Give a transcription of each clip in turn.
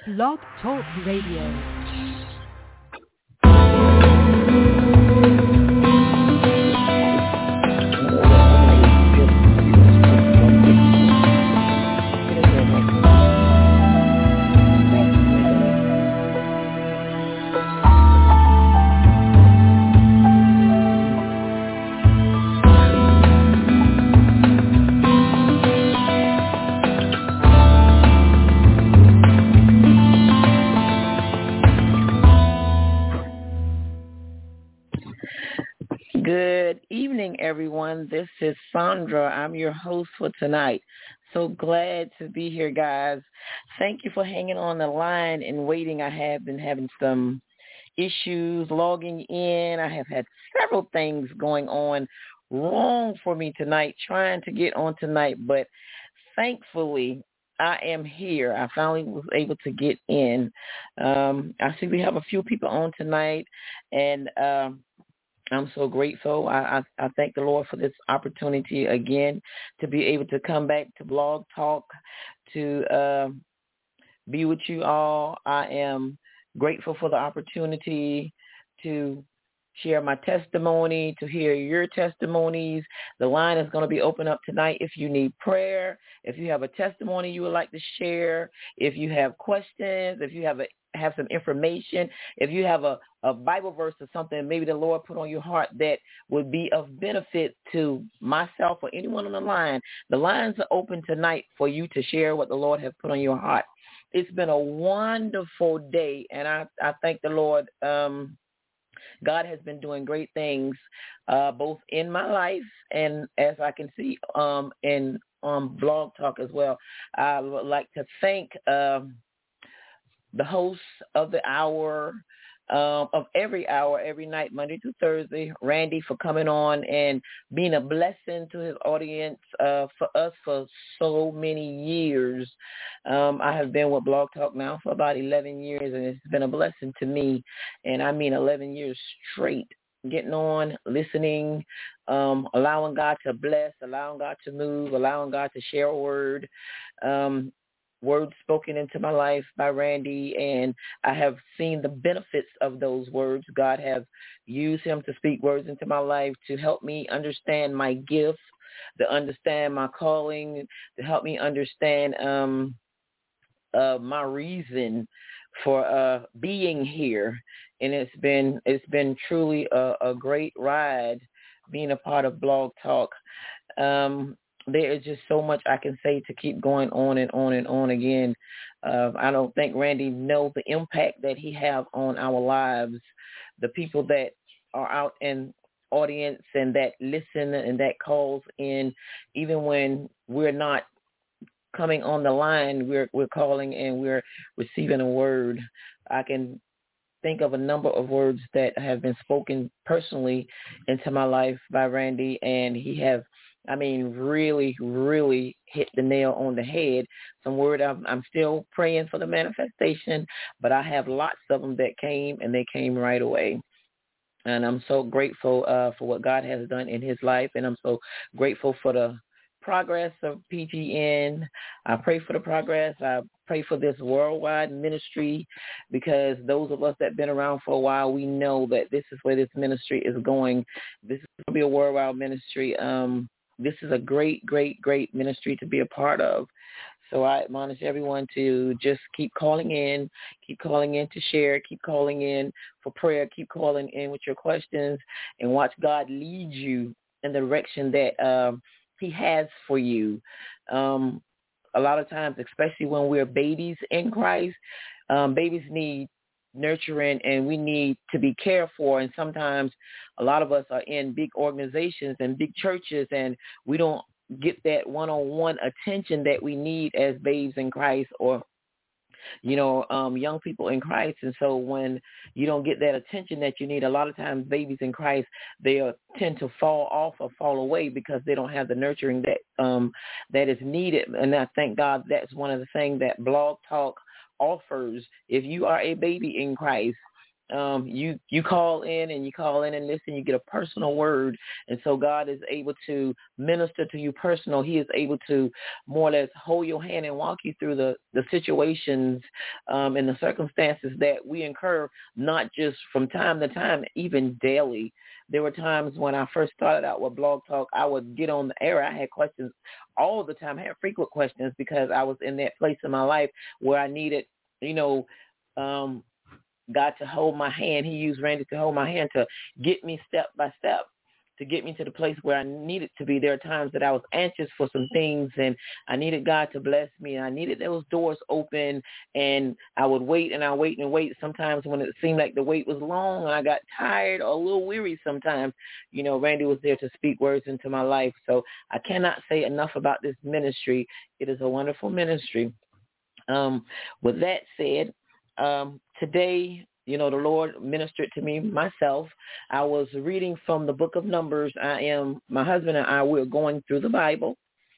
Blog Talk Radio. Good evening, everyone. This is Sandra. I'm your host for tonight. So glad to be here, guys. Thank you for hanging on the line and waiting. I have been having some issues logging in. I have had several things going on wrong for me tonight, trying to get on tonight, but thankfully I am here. I finally was able to get in. I see we have a few people on tonight, and I'm so grateful. I thank the Lord for this opportunity again to be able to come back to Blog Talk, to be with you all. I am grateful for the opportunity to share my testimony, to hear your testimonies. The line is going to be open up tonight if you need prayer, if you have a testimony you would like to share, if you have questions, if you have some information, if you have a Bible verse or something maybe the Lord put on your heart that would be of benefit to myself or anyone on the line. The lines are open tonight for you to share what the Lord has put on your heart. It's been a wonderful day, and I thank the Lord. God has been doing great things both in my life and, as I can see, in Blog Talk as well. I would like to thank the host of the hour, of every hour, every night, Monday through Thursday, Randy, for coming on and being a blessing to his audience for us for so many years. I have been with Blog Talk now for about 11 years, and it's been a blessing to me, and I mean 11 years straight, getting on, listening, allowing God to bless, allowing God to move, allowing God to share a word. Words spoken into my life by Randy, and I have seen the benefits of those words. God have used him to speak words into my life to help me understand my gift, to understand my calling, to help me understand my reason for being here. And it's been truly a great ride being a part of Blog Talk. There is just so much I can say to keep going on and on and on again. I don't think Randy knows the impact that he have on our lives, the people that are out in audience and that listen and that calls in, even when we're not coming on the line, we're calling and we're receiving a word. I can think of a number of words that have been spoken personally into my life by Randy, and he have, really, really hit the nail on the head. Some word I'm still praying for the manifestation, but I have lots of them that came, and they came right away. And I'm so grateful for what God has done in his life, and I'm so grateful for the progress of PGN. I pray for the progress. I pray for this worldwide ministry, because those of us that have been around for a while, we know that this is where this ministry is going. This is going to be a worldwide ministry. This is a great, great, great ministry to be a part of. So I admonish everyone to just keep calling in to share, keep calling in for prayer, keep calling in with your questions, and watch God lead you in the direction that he has for you. A lot of times, especially when we're babies in Christ, babies need nurturing, and we need to be cared for. And sometimes a lot of us are in big organizations and big churches, and we don't get that one-on-one attention that we need as babes in Christ, or young people in Christ. And so when you don't get that attention that you need, a lot of times babies in Christ, they tend to fall off or fall away because they don't have the nurturing that is needed. And I thank God that's one of the things that Blog Talk offers. If you are a baby in Christ, you call in and listen, you get a personal word. And so God is able to minister to you personal. He is able to more or less hold your hand and walk you through the situations and the circumstances that we incur, not just from time to time, even daily. There were times when I first started out with Blog Talk, I would get on the air. I had questions all the time. I had frequent questions because I was in that place in my life where I needed, God to hold my hand. He used Randy to hold my hand to get me step by step, to get me to the place where I needed to be. There are times that I was anxious for some things, and I needed God to bless me. And I needed those doors open, and I would wait and I wait and wait. Sometimes when it seemed like the wait was long and I got tired or a little weary sometimes, Randy was there to speak words into my life. So I cannot say enough about this ministry. It is a wonderful ministry. With that said, today, the Lord ministered to me myself. I was reading from the book of Numbers. My husband and I, we're going through the Bible.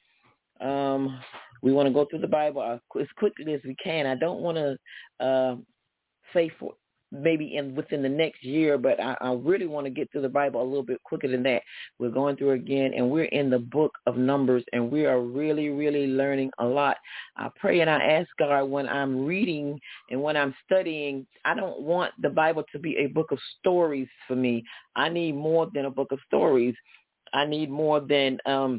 We want to go through the Bible as quickly as we can. I don't want to say for maybe within the next year, but I really want to get through the Bible a little bit quicker than that. We're going through again, and we're in the book of Numbers, and we are really, really learning a lot. I pray and I ask God, when I'm reading and when I'm studying, I don't want the Bible to be a book of stories for me. I need more than a book of stories. I need more than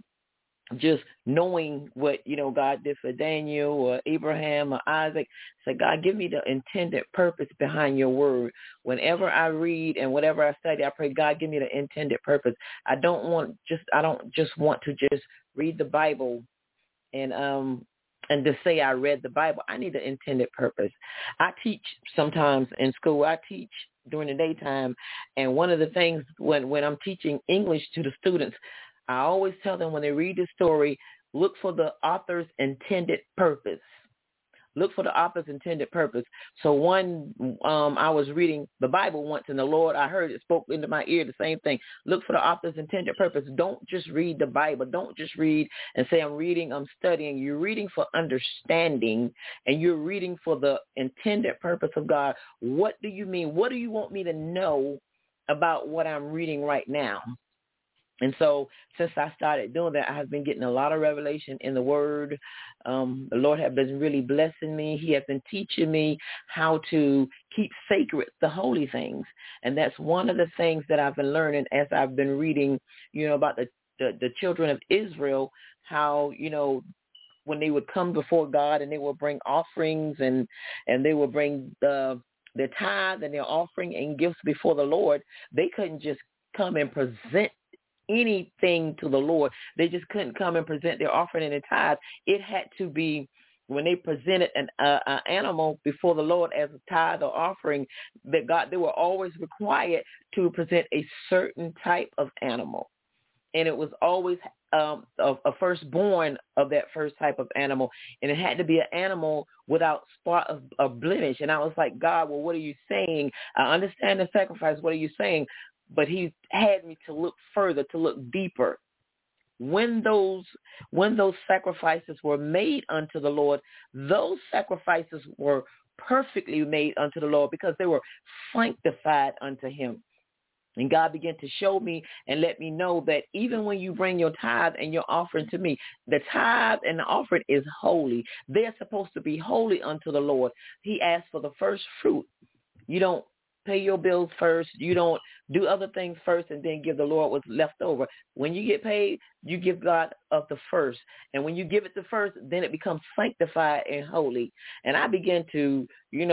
just knowing what, God did for Daniel or Abraham or Isaac. So God, give me the intended purpose behind your word. Whenever I read and whatever I study, I pray, God, give me the intended purpose. I don't just want to just read the Bible and to say I read the Bible. I need the intended purpose. I teach sometimes in school. I teach during the daytime. And one of the things when I'm teaching English to the students, I always tell them when they read the story, look for the author's intended purpose. Look for the author's intended purpose. So I was reading the Bible once, and the Lord, I heard it spoke into my ear the same thing. Look for the author's intended purpose. Don't just read the Bible. Don't just read and say, I'm studying. You're reading for understanding, and you're reading for the intended purpose of God. What do you mean? What do you want me to know about what I'm reading right now? And so since I started doing that, I have been getting a lot of revelation in the Word. The Lord has been really blessing me. He has been teaching me how to keep sacred the holy things. And that's one of the things that I've been learning as I've been reading, about the children of Israel, how, when they would come before God and they would bring offerings and they would bring their tithe and their offering and gifts before the Lord, they couldn't just come and present anything to the Lord. They just couldn't come and present their offering and their tithe. It had to be when they presented an animal before the Lord as a tithe or offering, that God, they were always required to present a certain type of animal. And it was always a firstborn of that first type of animal. And it had to be an animal without spot of blemish. And I was like, God, well, what are you saying? I understand the sacrifice. What are you saying? But he had me to look further, to look deeper. When those sacrifices were made unto the Lord, those sacrifices were perfectly made unto the Lord because they were sanctified unto him. And God began to show me and let me know that even when you bring your tithe and your offering to me, the tithe and the offering is holy. They're supposed to be holy unto the Lord. He asked for the first fruit. You don't pay your bills first. You don't do other things first and then give the Lord what's left over. When you get paid, you give God of the first. And when you give it the first, then it becomes sanctified and holy. And I began to,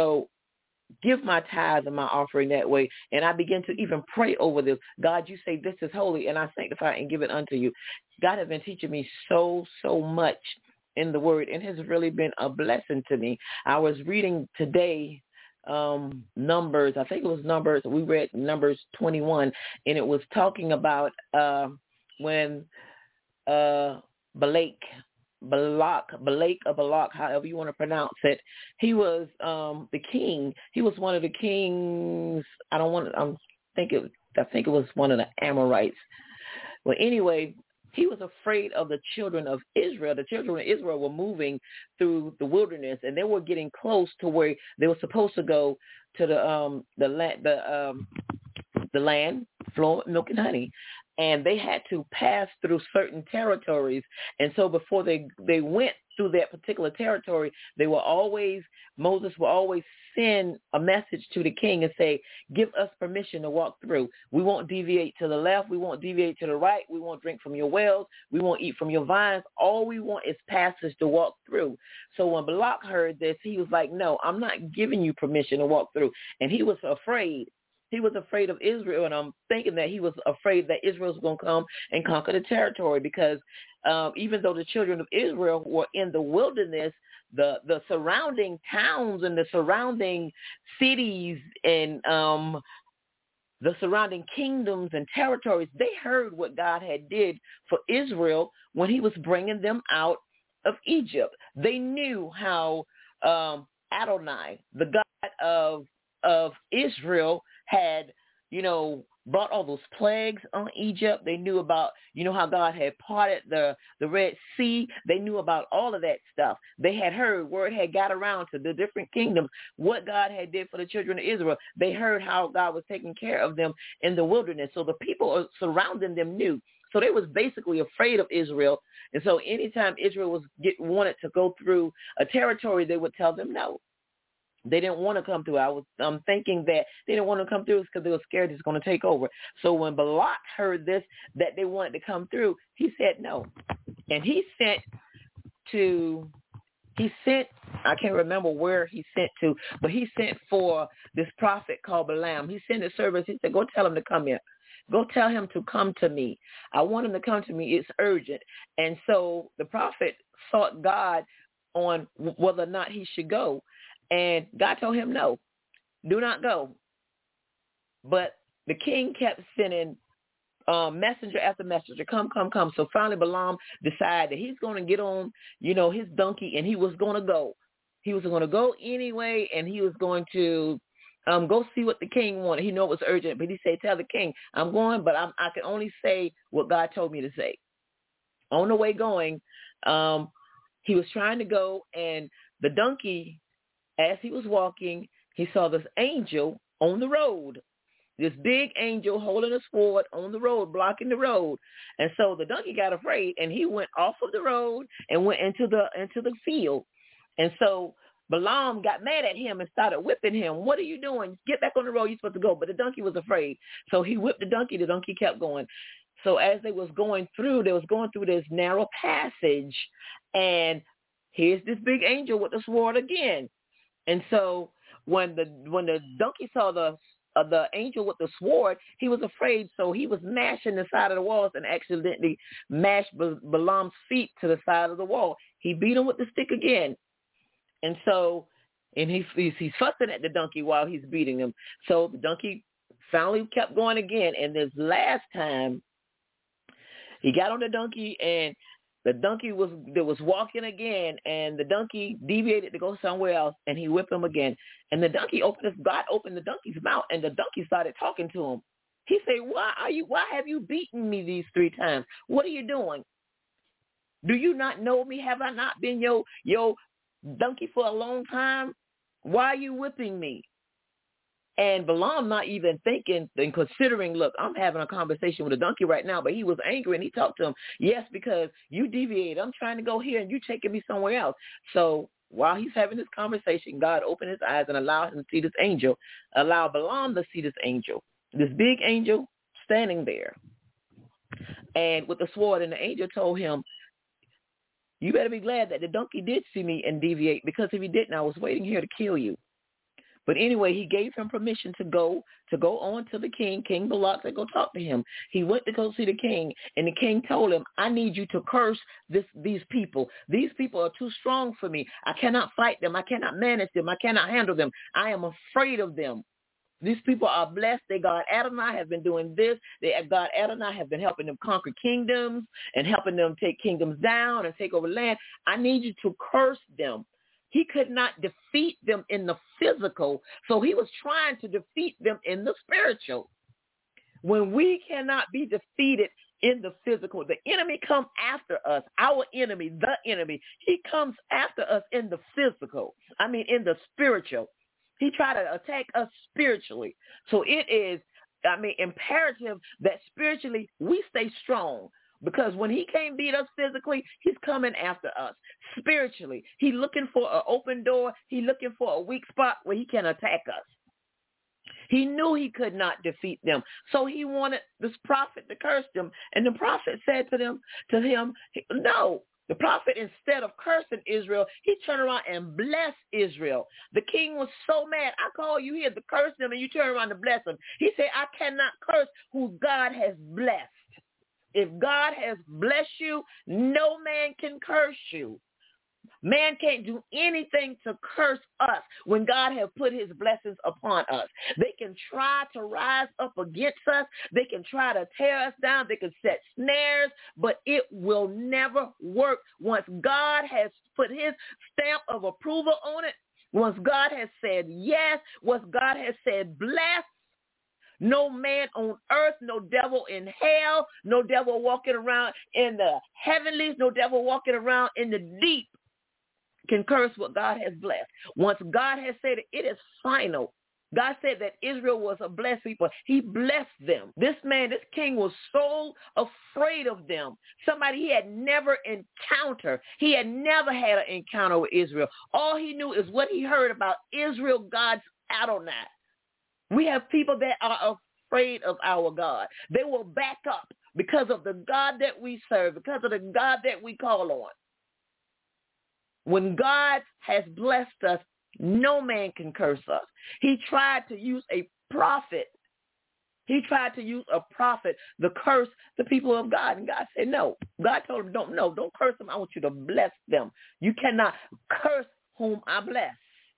give my tithes and my offering that way. And I begin to even pray over this. God, you say this is holy, and I sanctify and give it unto you. God has been teaching me so much in the word, and has really been a blessing to me. I was reading today Numbers. I think it was Numbers. We read Numbers 21, and it was talking about when Balak, however you want to pronounce it, he was the king. He was one of the kings. I think it was one of the Amorites. Well, anyway, He was afraid of the children of Israel. The children of Israel were moving through the wilderness, and they were getting close to where they were supposed to go to the land flowing with milk and honey. And they had to pass through certain territories. And so before they went through that particular territory, Moses will always send a message to the king and say, give us permission to walk through. We won't deviate to the left. We won't deviate to the right. We won't drink from your wells. We won't eat from your vines. All we want is passage to walk through. So when Balak heard this, he was like, no, I'm not giving you permission to walk through. And he was afraid. He was afraid of Israel, and I'm thinking that he was afraid that Israel was going to come and conquer the territory because even though the children of Israel were in the wilderness, the surrounding towns and the surrounding cities and the surrounding kingdoms and territories, they heard what God had did for Israel when he was bringing them out of Egypt. They knew how Adonai, the God of Israel, had, brought all those plagues on Egypt. They knew about, how God had parted the Red Sea. They knew about all of that stuff. They had heard, word had got around to the different kingdoms, what God had did for the children of Israel. They heard how God was taking care of them in the wilderness. So the people surrounding them knew. So they was basically afraid of Israel. And so anytime Israel wanted to go through a territory, they would tell them no. They didn't want to come through. I'm thinking that they didn't want to come through because they were scared it's going to take over. So when Balak heard this, that they wanted to come through, he said no. And he sent, I can't remember where he sent to, but he sent for this prophet called Balaam. He sent his servants. He said, go tell him to come here. Go tell him to come to me. I want him to come to me. It's urgent. And so the prophet sought God on whether or not he should go. And God told him, no, do not go. But the king kept sending messenger after messenger, come. So finally Balaam decided that he's going to get on, his donkey, and he was going to go. He was going to go anyway, and he was going to go see what the king wanted. He knew it was urgent, but he said, tell the king, I'm going, but I can only say what God told me to say. On the way going, he was trying to go, and the donkey, as he was walking, he saw this angel on the road, this big angel holding a sword on the road, blocking the road. And so the donkey got afraid, and he went off of the road and went into the field. And so Balaam got mad at him and started whipping him. What are you doing? Get back on the road. You're supposed to go. But the donkey was afraid. So he whipped the donkey. The donkey kept going. So as they was going through this narrow passage, and here's this big angel with the sword again. And so when the donkey saw the angel with the sword, he was afraid. So he was mashing the side of the walls and accidentally mashed Balaam's feet to the side of the wall. He beat him with the stick again. And so, and he's fussing at the donkey while he's beating him. So the donkey finally kept going again. And this last time, he got on the donkey, and the donkey was walking again, and the donkey deviated to go somewhere else, and he whipped him again. And the donkey God opened the donkey's mouth, and the donkey started talking to him. He said, why have you beaten me these 3 times? What are you doing? Do you not know me? Have I not been your donkey for a long time? Why are you whipping me? And Balaam not even thinking and considering, look, I'm having a conversation with a donkey right now, but he was angry and he talked to him. Yes, because you deviated. I'm trying to go here and you taking me somewhere else. So while he's having this conversation, God opened his eyes and allowed him to see this angel, allowed Balaam to see this angel, this big angel standing there and with the sword. And the angel told him, you better be glad that the donkey did see me and deviate, because if he didn't, I was waiting here to kill you. But anyway, he gave him permission to go on to the king. King Balak said, go talk to him. He went to go see the king, and the king told him, I need you to curse these people. These people are too strong for me. I cannot fight them. I cannot manage them. I cannot handle them. I am afraid of them. These people are blessed. Their God Adonai has been doing this. Their God Adonai has been helping them conquer kingdoms and helping them take kingdoms down and take over land. I need you to curse them. He could not defeat them in the physical, so he was trying to defeat them in the spiritual. When we cannot be defeated in the physical. The enemy comes after us, our enemy, the enemy. He comes after us in the physical. In the spiritual. He tried to attack us spiritually. So it is, imperative that spiritually we stay strong. Because when he can't beat us physically, he's coming after us spiritually. He's looking for an open door. He's looking for a weak spot where he can attack us. He knew he could not defeat them. So he wanted this prophet to curse them. And the prophet said to him, no. The prophet, instead of cursing Israel, he turned around and blessed Israel. The king was so mad. I call you here to curse them, and you turn around to bless them. He said, I cannot curse who God has blessed. If God has blessed you, no man can curse you. Man can't do anything to curse us when God has put his blessings upon us. They can try to rise up against us. They can try to tear us down. They can set snares, but it will never work. Once God has put his stamp of approval on it, once God has said yes, once God has said bless, no man on earth, no devil in hell, no devil walking around in the heavenlies, no devil walking around in the deep can curse what God has blessed. Once God has said it, it is final. God said that Israel was a blessed people. He blessed them. This man, this king was so afraid of them. Somebody he had never encountered. He had never had an encounter with Israel. All he knew is what he heard about Israel, God's Adonai. We have people that are afraid of our God. They will back up because of the God that we serve, because of the God that we call on. When God has blessed us, no man can curse us. He tried to use a prophet. He tried to use a prophet to curse the people of God. And God said, no. God told him, don't curse them. I want you to bless them. You cannot curse whom I bless.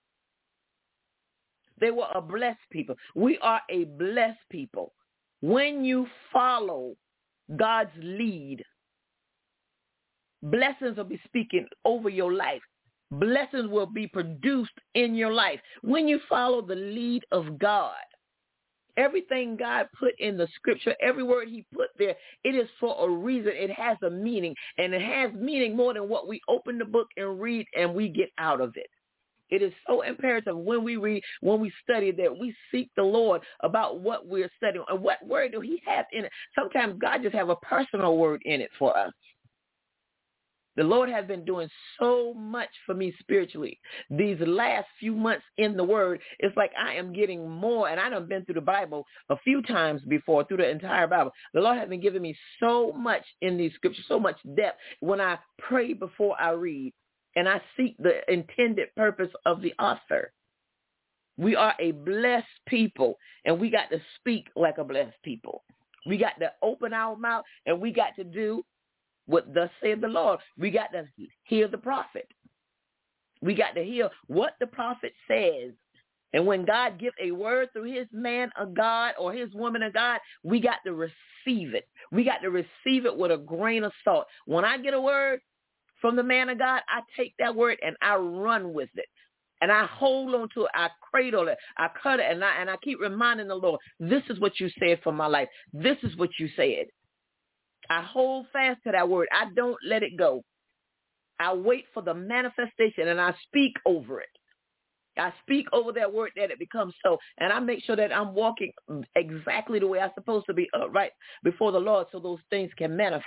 They were a blessed people. We are a blessed people. When you follow God's lead, blessings will be speaking over your life. Blessings will be produced in your life. When you follow the lead of God, everything God put in the scripture, every word he put there, it is for a reason. It has a meaning, and it has meaning more than what we open the book and read and we get out of it. It is so imperative when we read, when we study, that we seek the Lord about what we're studying and what word do he have in it. Sometimes God just have a personal word in it for us. The Lord has been doing so much for me spiritually. These last few months in the Word, it's like I am getting more, and I done been through the Bible a few times before, through the entire Bible. The Lord has been giving me so much in these scriptures, so much depth when I pray before I read, and I seek the intended purpose of the author. We are a blessed people, and we got to speak like a blessed people. We got to open our mouth, and we got to do what thus said the Lord. We got to hear the prophet. We got to hear what the prophet says. And when God gives a word through his man of God or his woman of God, we got to receive it. We got to receive it with a grain of salt. When I get a word from the man of God, I take that word and I run with it. And I hold on to it. I cradle it. I cut it. And I keep reminding the Lord, this is what you said for my life. This is what you said. I hold fast to that word. I don't let it go. I wait for the manifestation, and I speak over it. I speak over that word that it becomes so, and I make sure that I'm walking exactly the way I'm supposed to be, upright before the Lord, so those things can manifest.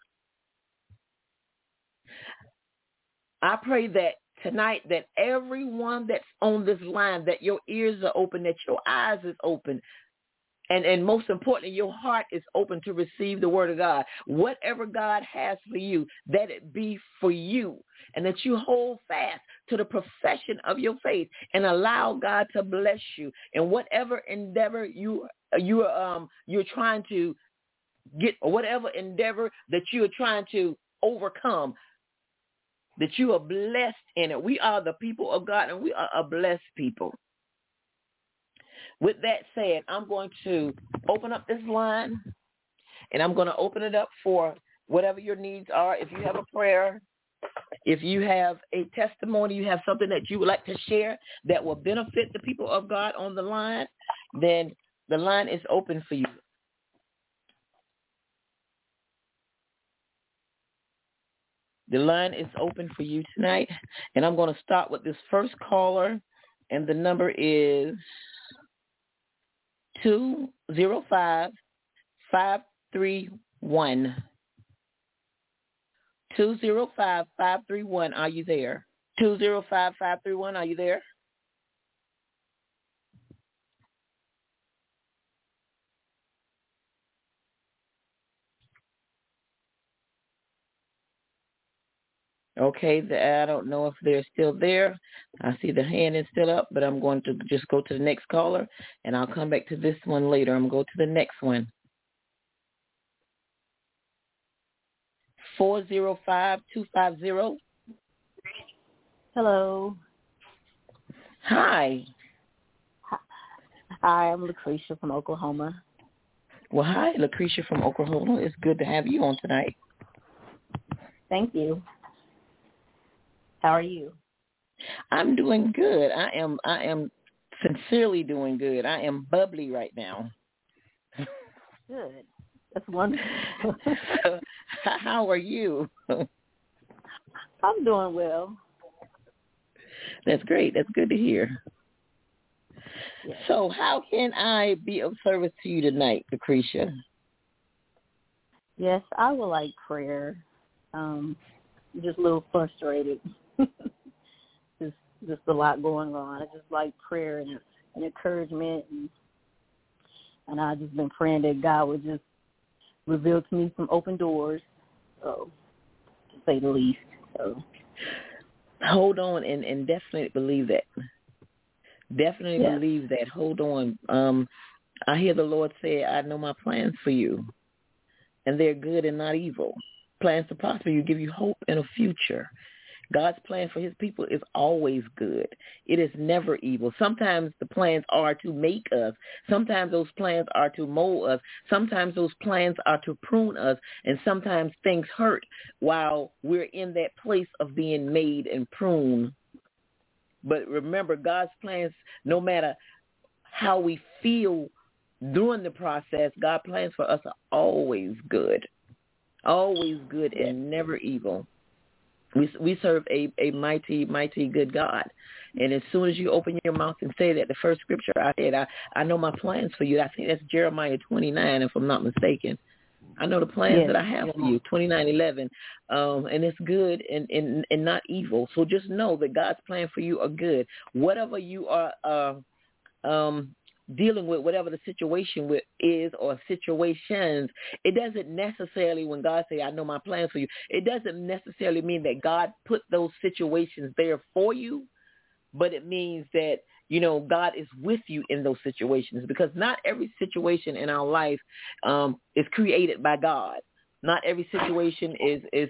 I pray that tonight that everyone that's on this line, that your ears are open, that your eyes is open, and most importantly, your heart is open to receive the word of God. Whatever God has for you, that it be for you, and that you hold fast to the profession of your faith and allow God to bless you in whatever endeavor you're trying to get, or whatever endeavor that you are trying to overcome, that you are blessed in it. We are the people of God, and we are a blessed people. With that said, I'm going to open up this line, and I'm going to open it up for whatever your needs are. If you have a prayer, if you have a testimony, you have something that you would like to share that will benefit the people of God on the line, then the line is open for you. The line is open for you tonight, and I'm going to start with this first caller, and the number is 205-531. 205-531, are you there? 205-531, are you there? Okay, I don't know if they're still there. I see the hand is still up, but I'm going to just go to the next caller, and I'll come back to this one later. I'm going to go to the next one. 405-250. Hello. Hi. Hi, I'm Lucretia from Oklahoma. Well, hi, Lucretia from Oklahoma. It's good to have you on tonight. Thank you. How are you? I'm doing good. I am sincerely doing good. I am bubbly right now. Good. That's wonderful. So, how are you? I'm doing well. That's great. That's good to hear. Yes. So how can I be of service to you tonight, Lucretia? Yes, I would like prayer. Just a little frustrated. just a lot going on. I just like prayer and encouragement, and I've just been praying that God would just reveal to me some open doors, so to say the least. So hold on and definitely believe that. Definitely believe that. Hold on. I hear the Lord say, I know my plans for you, and they're good and not evil. Plans to prosper you, give you hope and a future. God's plan for his people is always good. It is never evil. Sometimes the plans are to make us. Sometimes those plans are to mold us. Sometimes those plans are to prune us. And sometimes things hurt while we're in that place of being made and pruned. But remember, God's plans, no matter how we feel during the process, God's plans for us are always good. Always good and never evil. We serve a mighty, mighty good God. And as soon as you open your mouth and say that, the first scripture I said, I know my plans for you. I think that's Jeremiah 29, if I'm not mistaken. I know the plans that I have for you, 29:11, and it's good and not evil. So just know that God's plan for you are good. Whatever you are dealing with, whatever the situation is or situations, it doesn't necessarily, when God say, I know my plans for you, it doesn't necessarily mean that God put those situations there for you, but it means that, you know, God is with you in those situations, because not every situation in our life is created by God. Not every situation is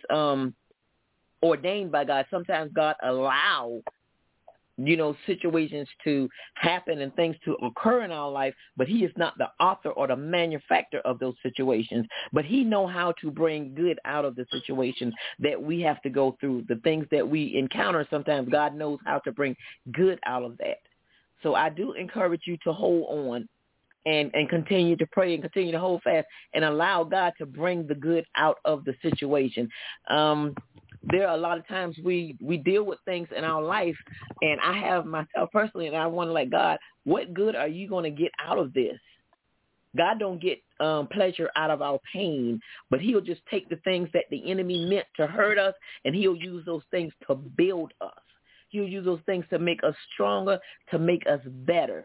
ordained by God. Sometimes God allows, you know, situations to happen and things to occur in our life, but he is not the author or the manufacturer of those situations. But he knows how to bring good out of the situations that we have to go through. The things that we encounter, sometimes God knows how to bring good out of that. So I do encourage you to hold on and continue to pray and continue to hold fast and allow God to bring the good out of the situation. There are a lot of times we deal with things in our life, and I have myself personally, and I want to let God, what good are you going to get out of this? God don't get pleasure out of our pain, but he'll just take the things that the enemy meant to hurt us, and he'll use those things to build us. He'll use those things to make us stronger, to make us better.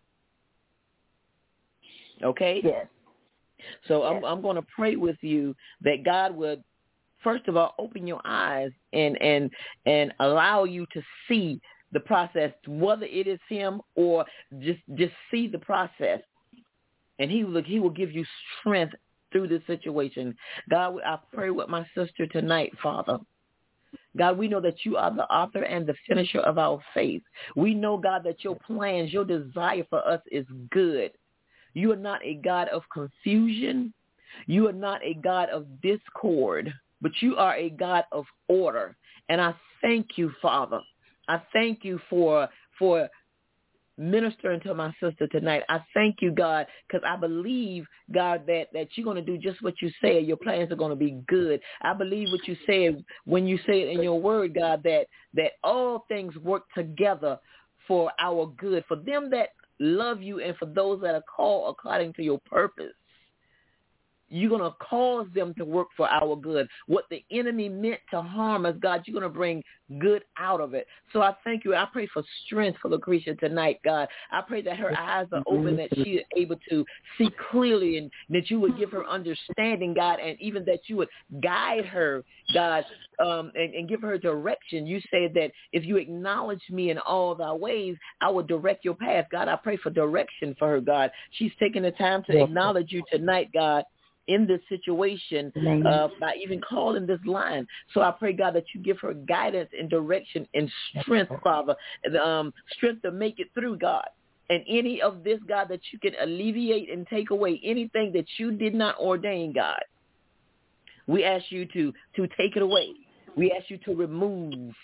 Okay? Yes. So I'm going to pray with you that God would, first of all, open your eyes and allow you to see the process, whether it is him or just see the process. And he will give you strength through this situation. God, I pray with my sister tonight, Father. God, we know that you are the author and the finisher of our faith. We know, God, that your plans, your desire for us is good. You are not a God of confusion. You are not a God of discord, but you are a God of order. And I thank you, Father. I thank you for ministering to my sister tonight. I thank you, God, because I believe, God, that you're going to do just what you said. Your plans are going to be good. I believe what you said when you say it in your word, God, that all things work together for our good, for them that love you and for those that are called according to your purpose. You're going to cause them to work for our good. What the enemy meant to harm us, God, you're going to bring good out of it. So I thank you. I pray for strength for Lucretia tonight, God. I pray that her eyes are open, that she is able to see clearly, and that you would give her understanding, God, and even that you would guide her, God, and give her direction. You said that if you acknowledge me in all thy ways, I will direct your path. God, I pray for direction for her, God. She's taking the time to acknowledge you tonight, God, in this situation, by even calling this line. So I pray, God, that you give her guidance and direction and strength, Father, strength to make it through, God. And any of this, God, that you can alleviate and take away, anything that you did not ordain, God, we ask you to take it away. We ask you to remove.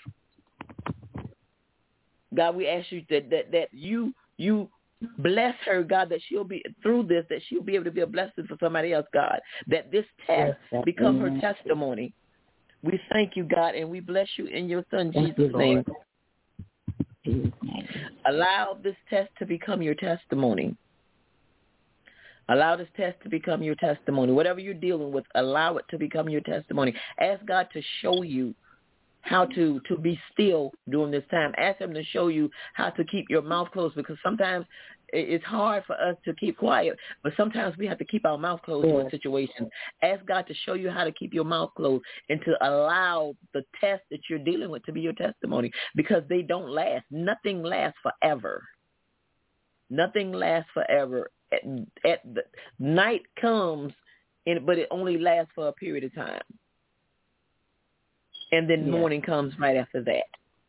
God, we ask you that you bless her, God, that she'll be through this, that she'll be able to be a blessing for somebody else, God, that this test become her testimony. We thank you, God, and we bless you in your son, Jesus' name. Allow this test to become your testimony. Allow this test to become your testimony. Whatever you're dealing with, allow it to become your testimony. Ask God to show you how to be still during this time. Ask him to show you how to keep your mouth closed, because sometimes it's hard for us to keep quiet, but sometimes we have to keep our mouth closed in situations. Ask God to show you how to keep your mouth closed and to allow the test that you're dealing with to be your testimony, because they don't last. Nothing lasts forever. Nothing lasts forever. At the night comes, but it only lasts for a period of time. And then morning comes right after that.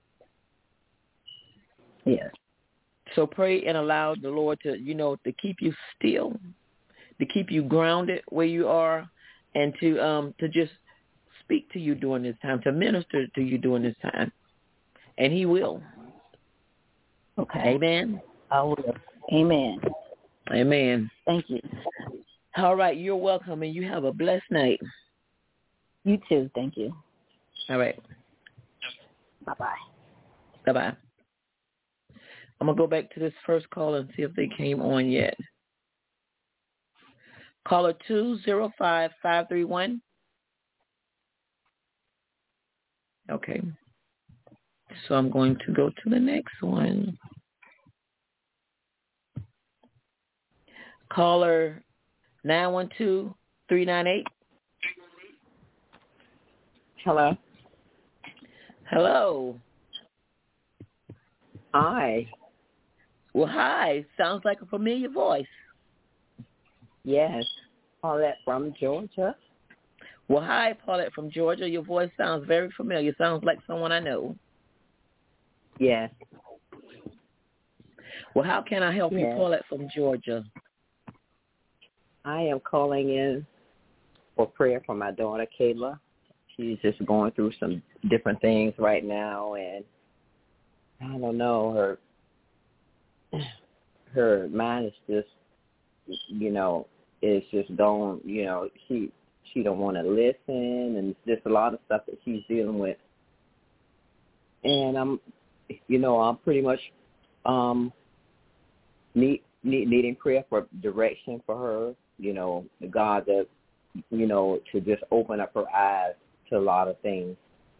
Yes. So pray and allow the Lord to, to keep you still, to keep you grounded where you are, and to just speak to you during this time, to minister to you during this time. And he will. Okay. Amen. I will. Amen. Amen. Thank you. All right. You're welcome, and you have a blessed night. You too. Thank you. All right. Bye-bye. Bye-bye. I'm going to go back to this first call and see if they came on yet. Caller 205-531. Okay. So I'm going to go to the next one. Caller 912-398. Hello. Hello. Hi. Well, hi. Sounds like a familiar voice. Yes. Paulette from Georgia. Well, hi, Paulette from Georgia. Your voice sounds very familiar. Sounds like someone I know. Yes. Well, how can I help you, Paulette from Georgia? I am calling in for prayer for my daughter, Kayla. She's just going through some different things right now, and I don't know, her mind is just, it's just going, she don't want to listen, and it's just a lot of stuff that she's dealing with. And I'm pretty much needing prayer for direction for her, God, that, to just open up her eyes to a lot of things.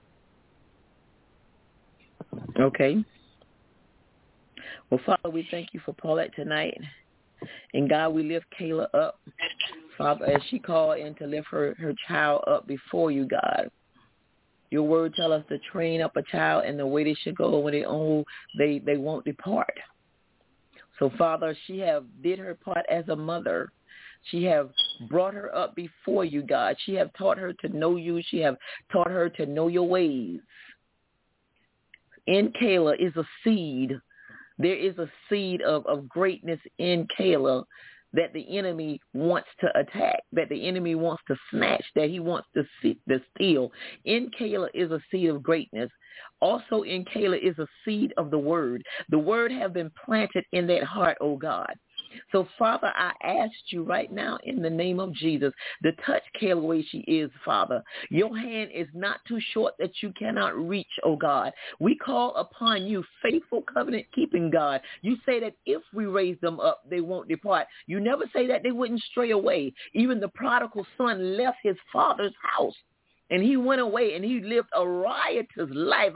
Okay. Well, Father, we thank you for Paulette tonight. And God, we lift Kayla up, Father, as she called in to lift her child up before you, God. Your word tell us to train up a child in the way they should go. When they old, they won't depart. So, Father, she have did her part as a mother. She have brought her up before you, God. She have taught her to know you. She have taught her to know your ways. In Kayla is a seed. There is a seed of greatness in Kayla that the enemy wants to attack, that the enemy wants to snatch, that he wants to steal. In Kayla is a seed of greatness. Also in Kayla is a seed of the word. The word have been planted in that heart, oh God. So, Father, I asked you right now in the name of Jesus to touch Kayla where she is, Father. Your hand is not too short that you cannot reach, oh God. We call upon you, faithful covenant-keeping God. You say that if we raise them up, they won't depart. You never say that they wouldn't stray away. Even the prodigal son left his father's house, and he went away and he lived a riotous life.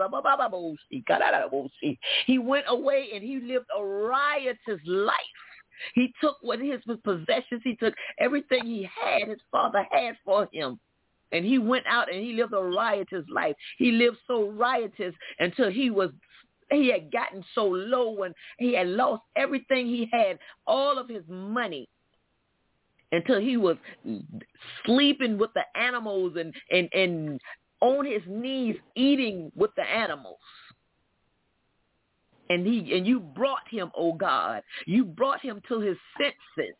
He went away and he lived a riotous life. He took what his possessions, he took everything he had, his father had for him. And he went out and he lived a riotous life. He lived so riotous until he had gotten so low and he had lost everything he had, all of his money, until he was sleeping with the animals and on his knees eating with the animals. And you brought him, oh God, you brought him to his senses.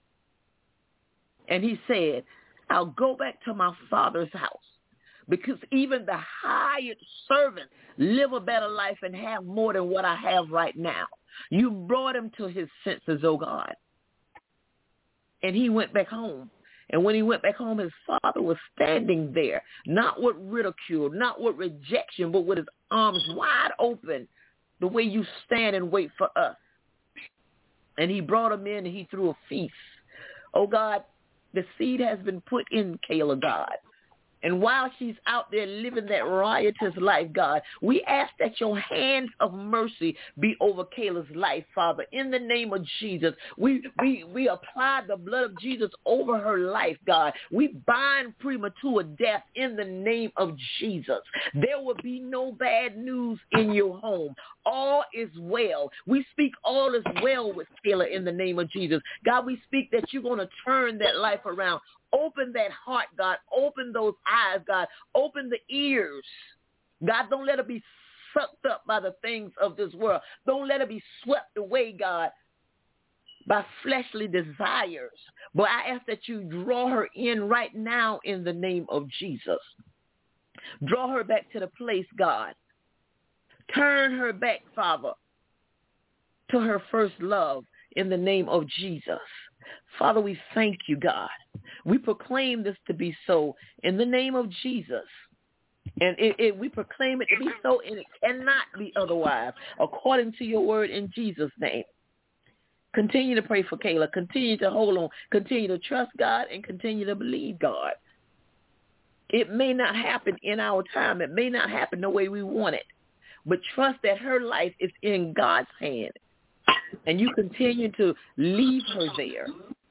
And he said, I'll go back to my father's house, because even the hired servants live a better life and have more than what I have right now. You brought him to his senses, oh God. And he went back home. And when he went back home, his father was standing there, not with ridicule, not with rejection, but with his arms wide open, the way you stand and wait for us. And he brought him in and he threw a feast. Oh God, the seed has been put in Kayla, God. And while she's out there living that riotous life, God, we ask that your hands of mercy be over Kayla's life, Father. In the name of Jesus, we apply the blood of Jesus over her life, God. We bind premature death in the name of Jesus. There will be no bad news in your home. All is well. We speak all is well with Kayla in the name of Jesus. God, we speak that you're going to turn that life around. Open that heart, God. Open those eyes, God. Open the ears. God, don't let her be sucked up by the things of this world. Don't let her be swept away, God, by fleshly desires. But I ask that you draw her in right now in the name of Jesus. Draw her back to the place, God. Turn her back, Father, to her first love in the name of Jesus. Father, we thank you, God. We proclaim this to be so in the name of Jesus. And we proclaim it to be so, and it cannot be otherwise, according to your word in Jesus' name. Continue to pray for Kayla. Continue to hold on. Continue to trust God and continue to believe God. It may not happen in our time. It may not happen the way we want it. But trust that her life is in God's hand. And you continue to leave her there.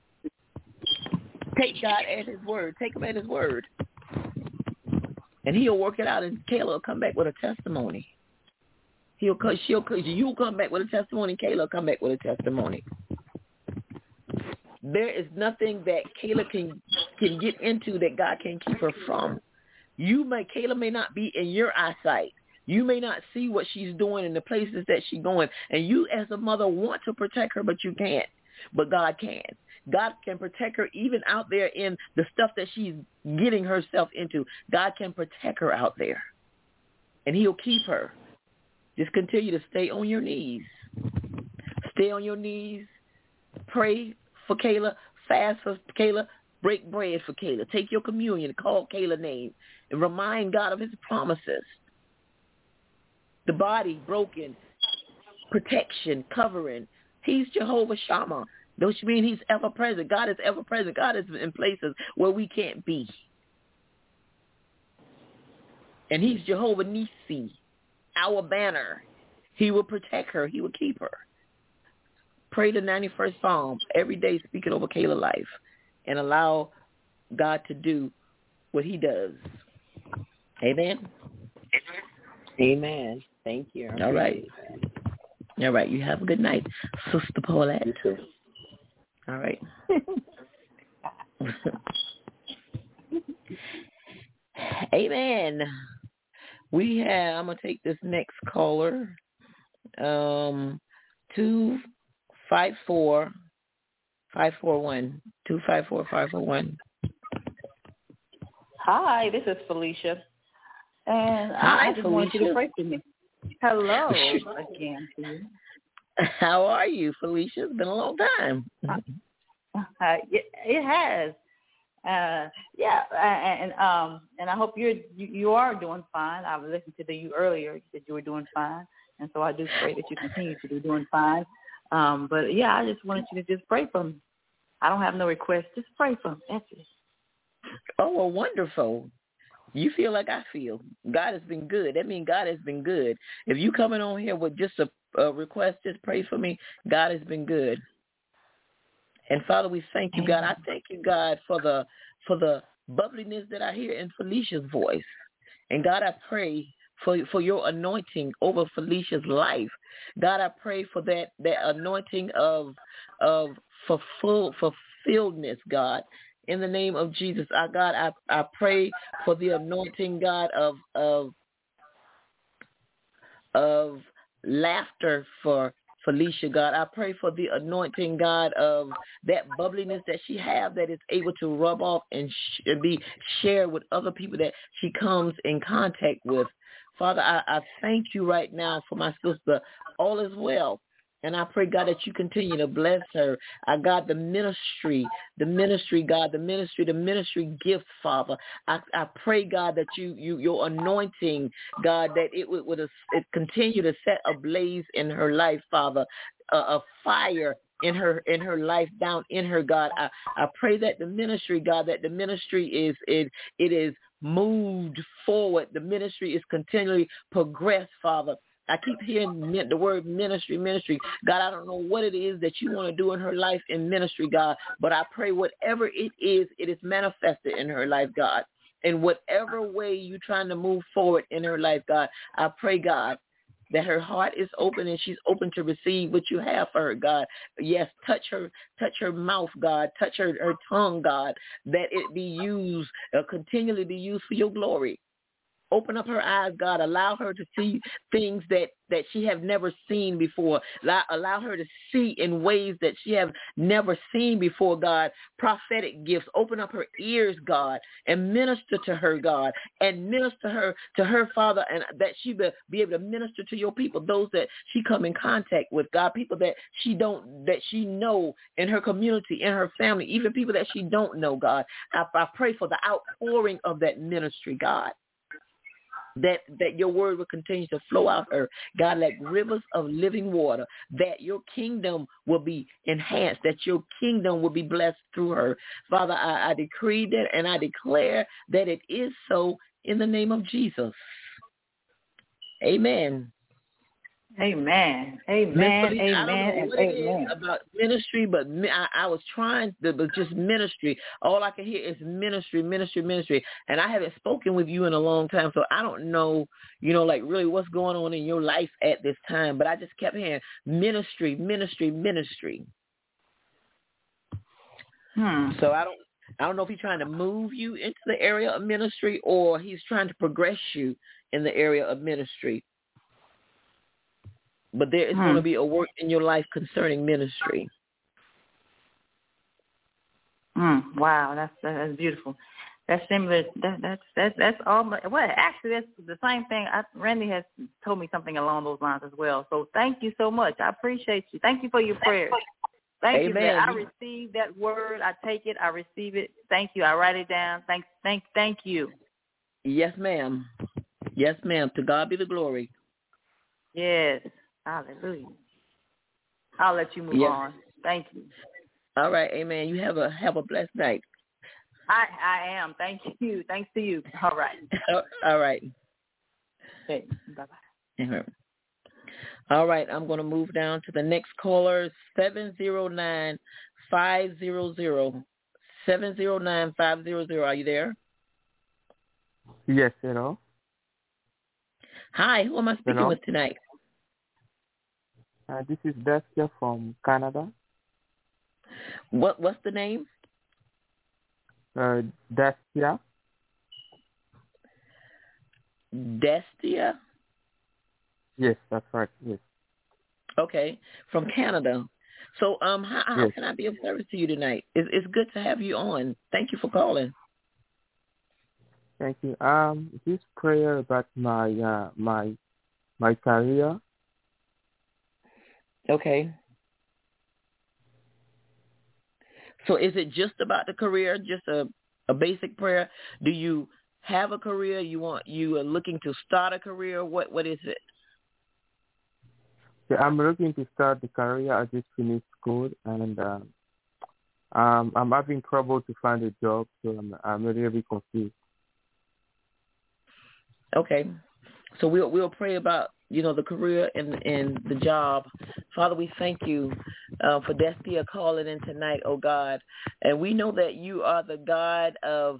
Take God at his word. Take him at his word. And he'll work it out, and Kayla will come back with a testimony. You'll come back with a testimony, Kayla will come back with a testimony. There is nothing that Kayla can get into that God can keep her from. Kayla may not be in your eyesight. You may not see what she's doing in the places that she's going. And you as a mother want to protect her, but you can't. But God can. God can protect her even out there in the stuff that she's getting herself into. God can protect her out there. And he'll keep her. Just continue to stay on your knees. Stay on your knees. Pray for Kayla. Fast for Kayla. Break bread for Kayla. Take your communion. Call Kayla's name. And remind God of his promises. The body broken. Protection. Covering. He's Jehovah Shammah. Don't you mean he's ever present? God is ever present. God is in places where we can't be. And he's Jehovah Nissi, our banner. He will protect her. He will keep her. Pray the 91st Psalm every day, speaking over Kayla's life, and allow God to do what he does. Amen? Amen. Thank you. All right. All right. You have a good night, Sister Paulette. You too. All right. Amen. I'm going to take this next caller. 254-56. 541 254 541. Hi, this is Felicia. And Hi, I just wanted you to Felicia. pray for me. Hello again to you. How are you, Felicia? It's been a long time. It has. And I hope you are doing fine. I was listening to you earlier. You said you were doing fine, and so I do pray that you continue to be doing fine. But yeah, I just wanted you to just pray for me. I don't have no requests. Just pray for me. That's it. Oh, well, wonderful. You feel like I feel. God has been good. That means God has been good. If you coming on here with just a request, just pray for me. God has been good. And Father, we thank you, God. I thank you, God, for the bubbliness that I hear in Felicia's voice. And God, I pray for your anointing over Felicia's life. God, I pray for that anointing of fulfilledness, God. In the name of Jesus, God, I pray for the anointing, God, of laughter for Felicia, God. I pray for the anointing, God, of that bubbliness that she have that is able to rub off and be shared with other people that she comes in contact with. Father, I thank you right now for my sister. All is well. And I pray, God, that you continue to bless her. God, the ministry, God, the ministry gift, Father. I pray, God, that your anointing, God, that it continue to set ablaze in her life, Father, a fire in her life, down in her, God. I pray that the ministry, God, that the ministry is moved forward. The ministry is continually progressed, Father. I keep hearing the word ministry. God, I don't know what it is that you want to do in her life in ministry, God, but I pray whatever it is manifested in her life, God. In whatever way you're trying to move forward in her life, God, I pray, God, that her heart is open and she's open to receive what you have for her, God. Yes, touch her mouth, God. Touch her tongue, God, that it be used, continually be used for your glory. Open up her eyes, God. Allow her to see things that she have never seen before. Allow her to see in ways that she have never seen before, God. Prophetic gifts. Open up her ears, God, and minister to her, God, and minister to her, Father, and that she be able to minister to your people, those that she come in contact with, God, people that she know in her community, in her family, even people that she don't know, God. I pray for the outpouring of that ministry, God. That your word will continue to flow out her, God, like rivers of living water, that your kingdom will be enhanced, that your kingdom will be blessed through her. Father, I decree that and I declare that it is so in the name of Jesus. Amen. Amen. Amen. Felicia, Amen. I don't know what it is about ministry, but I was trying to, but just ministry. All I can hear is ministry. And I haven't spoken with you in a long time, so I don't know, like really what's going on in your life at this time. But I just kept hearing ministry. So I don't know if he's trying to move you into the area of ministry or he's trying to progress you in the area of ministry. But there is going to be a work in your life concerning ministry. Wow, that's beautiful. That's similar. That's all. Well, actually, that's the same thing. Randy has told me something along those lines as well. So thank you so much. I appreciate you. Thank you for your prayers. Thank you. I receive that word. I take it. I receive it. Thank you. I write it down. Thank you. Yes, ma'am. Yes, ma'am. To God be the glory. Yes. Hallelujah. I'll let you move on. Thank you. All right, amen. You have a blessed night. I am. Thank you. Thanks to you. All right. All right. Okay. Bye-bye. All right, I'm going to move down to the next caller, 709-500. 709-500. Are you there? Yes, hello. Hi, who am I speaking with tonight? This is Destia from Canada. What's the name? Destia. Destia? Yes, that's right. Yes. Okay, from Canada. So how Yes. can I be of service to you tonight? It's good to have you on. Thank you for calling. Thank you. This prayer about my career. Okay. So is it just about the career, just a basic prayer? Do you have a career? You are looking to start a career? What is it? Yeah, I'm looking to start the career. I just finished school, and I'm having trouble to find a job, so I'm a little bit confused. Okay. So we'll pray about the career and the job. Father, we thank you for Destia calling in tonight, oh God, and we know that you are the God of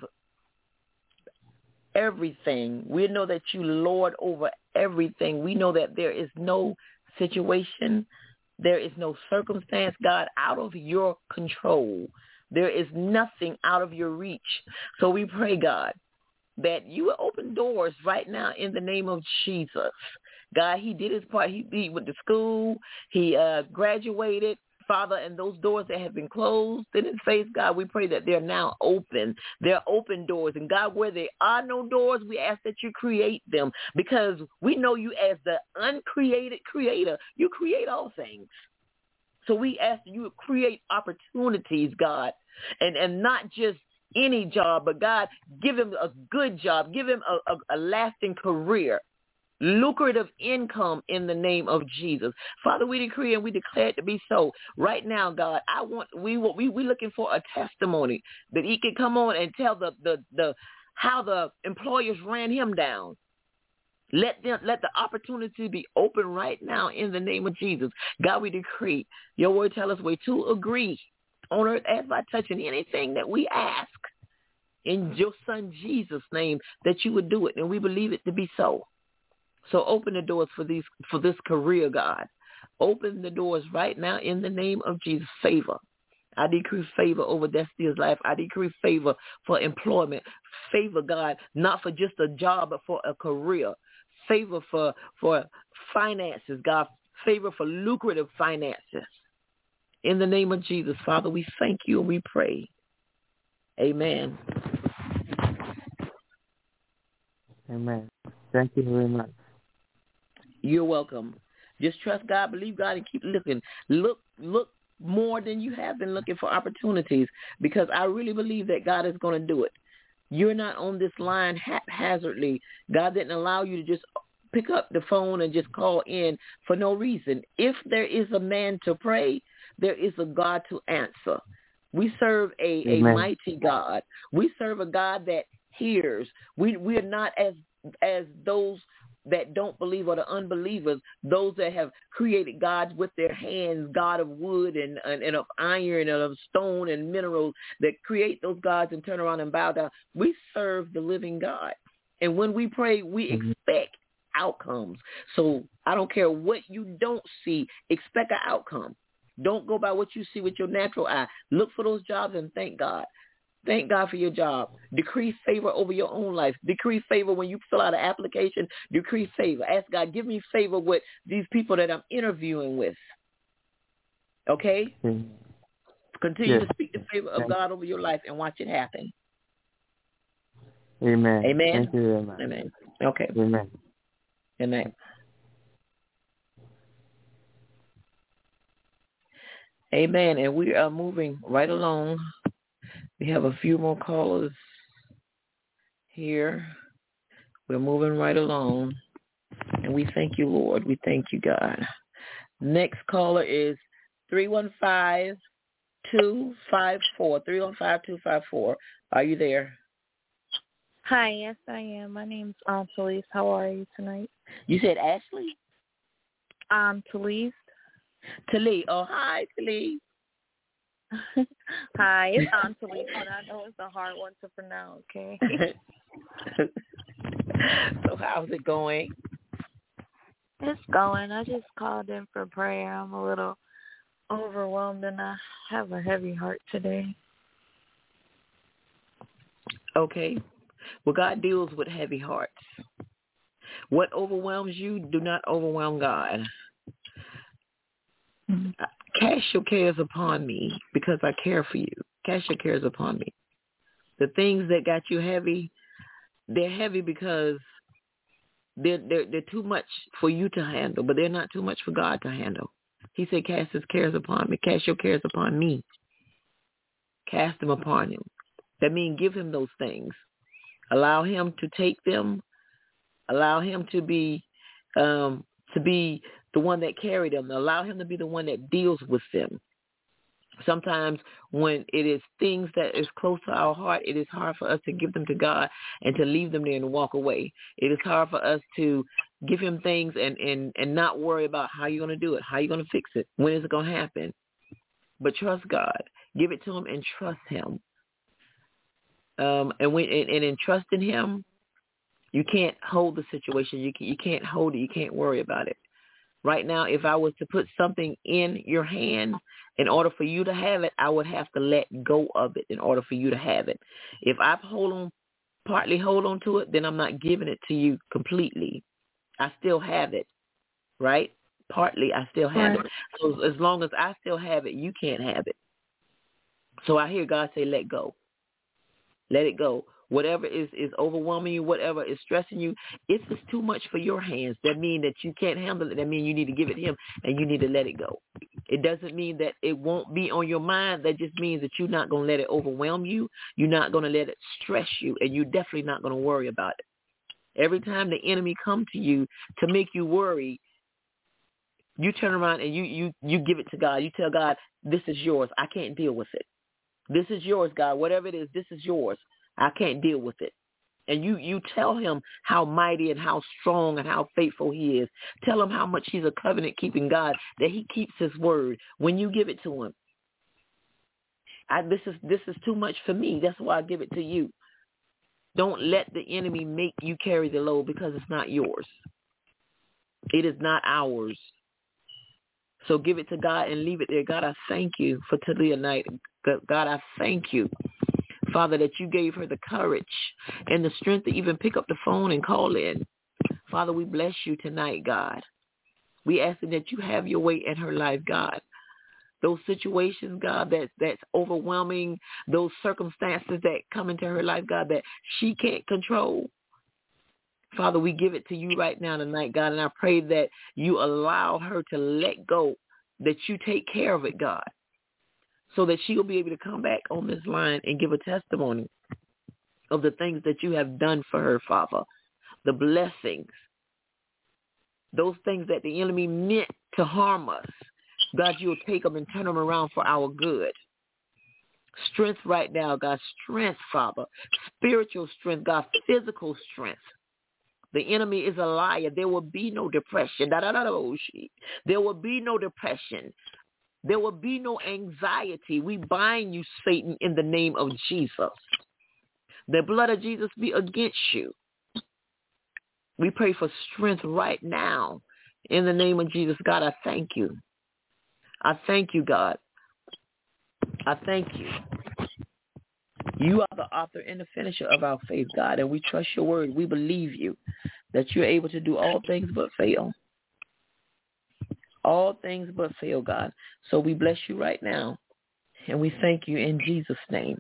everything. We know that you lord over everything. We know that there is no situation, there is no circumstance, God, out of your control. There is nothing out of your reach. So we pray, God, that you will open doors right now in the name of Jesus. God, he did his part. He went to school. He graduated, Father, and those doors that have been closed in his face, God, we pray that they're now open. They're open doors. And God, where there are no doors, we ask that you create them, because we know you as the uncreated creator. You create all things. So we ask that you would create opportunities, God, and not just any job, but God, give him a good job. Give him a lasting career, lucrative income in the name of Jesus. Father, we decree and we declare it to be so. Right now, God, we looking for a testimony that he can come on and tell the how the employers ran him down. Let the opportunity be open right now in the name of Jesus. God, we decree. Your word tell us we to agree on earth as by touching anything that we ask in your son Jesus' name, that you would do it, and we believe it to be so. So open the doors for this career, God. Open the doors right now in the name of Jesus. Favor. I decree favor over Destia's life. I decree favor for employment. Favor, God, not for just a job, but for a career. Favor for finances, God. Favor for lucrative finances. In the name of Jesus, Father, we thank you and we pray. Amen. Amen. Thank you very much. You're welcome. Just trust God, believe God, and keep looking. Look more than you have been looking for opportunities, because I really believe that God is going to do it. You're not on this line haphazardly. God didn't allow you to just pick up the phone and just call in for no reason. If there is a man to pray, there is a God to answer. We serve a mighty God. We serve a God that hears. We are not as those that don't believe, or the unbelievers, those that have created gods with their hands, God of wood and of iron and of stone and minerals, that create those gods and turn around and bow down. We serve the living God. And when we pray, we expect outcomes. So I don't care what you don't see, expect an outcome. Don't go by what you see with your natural eye. Look for those jobs and thank God. Thank God for your job. Decree favor over your own life. Decree favor when you fill out an application. Decree favor. Ask God, give me favor with these people that I'm interviewing with. Okay? Mm-hmm. Continue to speak the favor of God over your life and watch it happen. Amen. Amen. Thank you very much. Amen. Okay. Amen. Good night. Amen. And we are moving right along. We have a few more callers here. We're moving right along. And we thank you, Lord. We thank you, God. Next caller is 315-254. 315-254. Are you there? Hi, yes, I am. My name's Talise. How are you tonight? You said Ashley? Talise. Talise. Oh, hi, Talise. Hi, it's Talise, but I know it's a hard one to pronounce, okay? So how's it going? It's going. I just called in for prayer. I'm a little overwhelmed, and I have a heavy heart today. Okay. Well, God deals with heavy hearts. What overwhelms you, do not overwhelm God. Cast your cares upon me because I care for you. Cast your cares upon me. The things that got you heavy, they're heavy because they're too much for you to handle, but they're not too much for God to handle. He said, cast his cares upon me. Cast your cares upon me. Cast them upon him. That means give him those things. Allow him to take them. Allow him to be the one that carried them. Allow him to be the one that deals with them. Sometimes when it is things that is close to our heart, it is hard for us to give them to God and to leave them there and walk away. It is hard for us to give him things and not worry about how you're going to do it, how you're going to fix it, when is it going to happen. But trust God. Give it to him and trust him. And in trusting him, you can't hold the situation. You can't hold it. You can't worry about it. Right now, if I was to put something in your hand, in order for you to have it, I would have to let go of it in order for you to have it. If I partly hold on to it, then I'm not giving it to you completely. I still have it, right? Partly, I still have it. So as long as I still have it, you can't have it. So I hear God say, let go. Let it go. Whatever is overwhelming you, whatever is stressing you, if it's too much for your hands, that means that you can't handle it. That means you need to give it to him and you need to let it go. It doesn't mean that it won't be on your mind. That just means that you're not going to let it overwhelm you. You're not going to let it stress you, and you're definitely not going to worry about it. Every time the enemy comes to you to make you worry, you turn around and you give it to God. You tell God, this is yours. I can't deal with it. This is yours, God. Whatever it is, this is yours. I can't deal with it. And you tell him how mighty and how strong and how faithful he is. Tell him how much he's a covenant-keeping God, that he keeps his word when you give it to him. This is too much for me. That's why I give it to you. Don't let the enemy make you carry the load because it's not yours. It is not ours. So give it to God and leave it there. God, I thank you for Talia Knight. God, I thank you, Father, that you gave her the courage and the strength to even pick up the phone and call in. Father, we bless you tonight, God. We ask that you have your way in her life, God. Those situations, God, that's overwhelming, those circumstances that come into her life, God, that she can't control. Father, we give it to you right now tonight, God, and I pray that you allow her to let go, that you take care of it, God, so that she will be able to come back on this line and give a testimony of the things that you have done for her, Father, the blessings, those things that the enemy meant to harm us. God, you'll take them and turn them around for our good. Strength right now, God, strength, Father, spiritual strength, God, physical strength. The enemy is a liar. There will be no depression. There will be no depression. There will be no anxiety. We bind you, Satan, in the name of Jesus. The blood of Jesus be against you. We pray for strength right now in the name of Jesus. God, I thank you. I thank you, God. I thank you. You are the author and the finisher of our faith, God, and we trust your word. We believe you that you're able to do all things but fail. All things but fail, God. So we bless you right now, and we thank you in Jesus' name.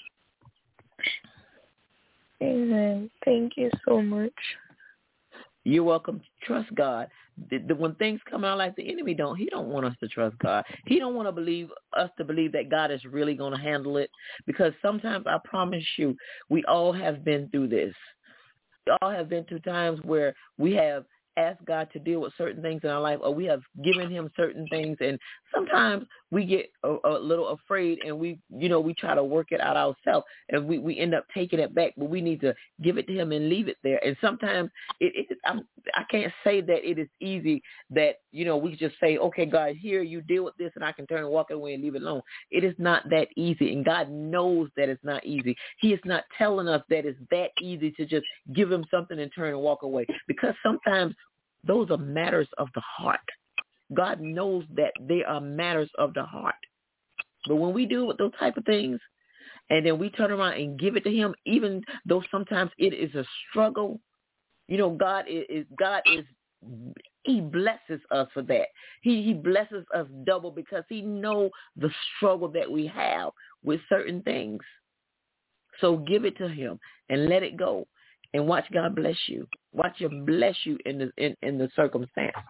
Amen. Thank you so much. You're welcome. Trust God. When things come out like the enemy he don't want us to trust God. He don't want us to believe that God is really going to handle it, because sometimes I promise you, we all have been through this. We all have been through times where we have asked God to deal with certain things in our life, or we have given him certain things, and sometimes we get a little afraid and we try to work it out ourselves, and we end up taking it back, but we need to give it to him and leave it there. And sometimes I can't say that it is easy that we just say, okay, God, here, you deal with this, and I can turn and walk away and leave it alone. It is not that easy, and God knows that it's not easy. He is not telling us that it's that easy to just give him something and turn and walk away, because sometimes those are matters of the heart. God knows that they are matters of the heart. But when we do with those type of things, and then we turn around and give it to him, even though sometimes it is a struggle, God is He blesses us for that. He blesses us double because he knows the struggle that we have with certain things. So give it to him and let it go, and watch God bless you. Watch him bless you in the circumstances.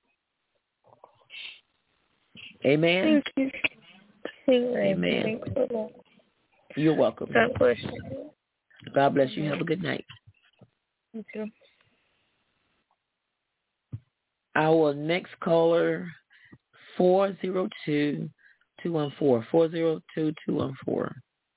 Amen. Thank you. Amen. Thank you. You're welcome. God bless you. God bless you. Have a good night. You too. Our next caller, 402-214. 402-214.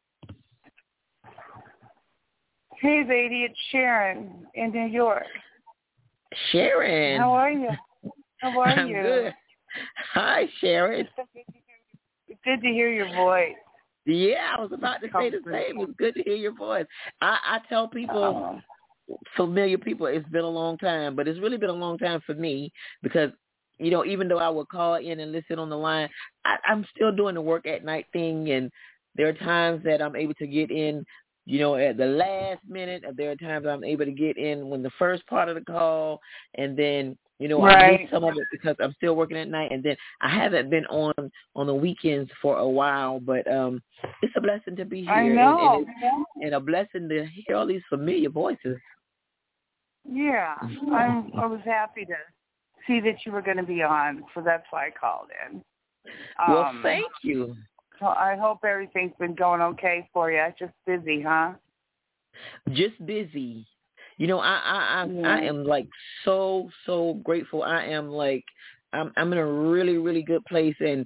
Hey, Zadie, it's Sharon in New York. Sharon. How are you? I'm good. Hi, Sharon. Good to hear your voice. Yeah, I was about to say the same. It's good to hear your voice. I tell people, familiar people, it's been a long time, but it's really been a long time for me because, even though I would call in and listen on the line, I'm still doing the work at night thing, and there are times that I'm able to get in, at the last minute. There are times I'm able to get in when the first part of the call, and then, I miss some of it because I'm still working at night, and then I haven't been on the weekends for a while, but it's a blessing to be here. I know. And a blessing to hear all these familiar voices. Yeah, I was happy to see that you were going to be on, so that's why I called in. Well, thank you. So I hope everything's been going okay for you. Just busy, huh? Just busy. I am like so grateful. I am like I'm in a really, really good place, and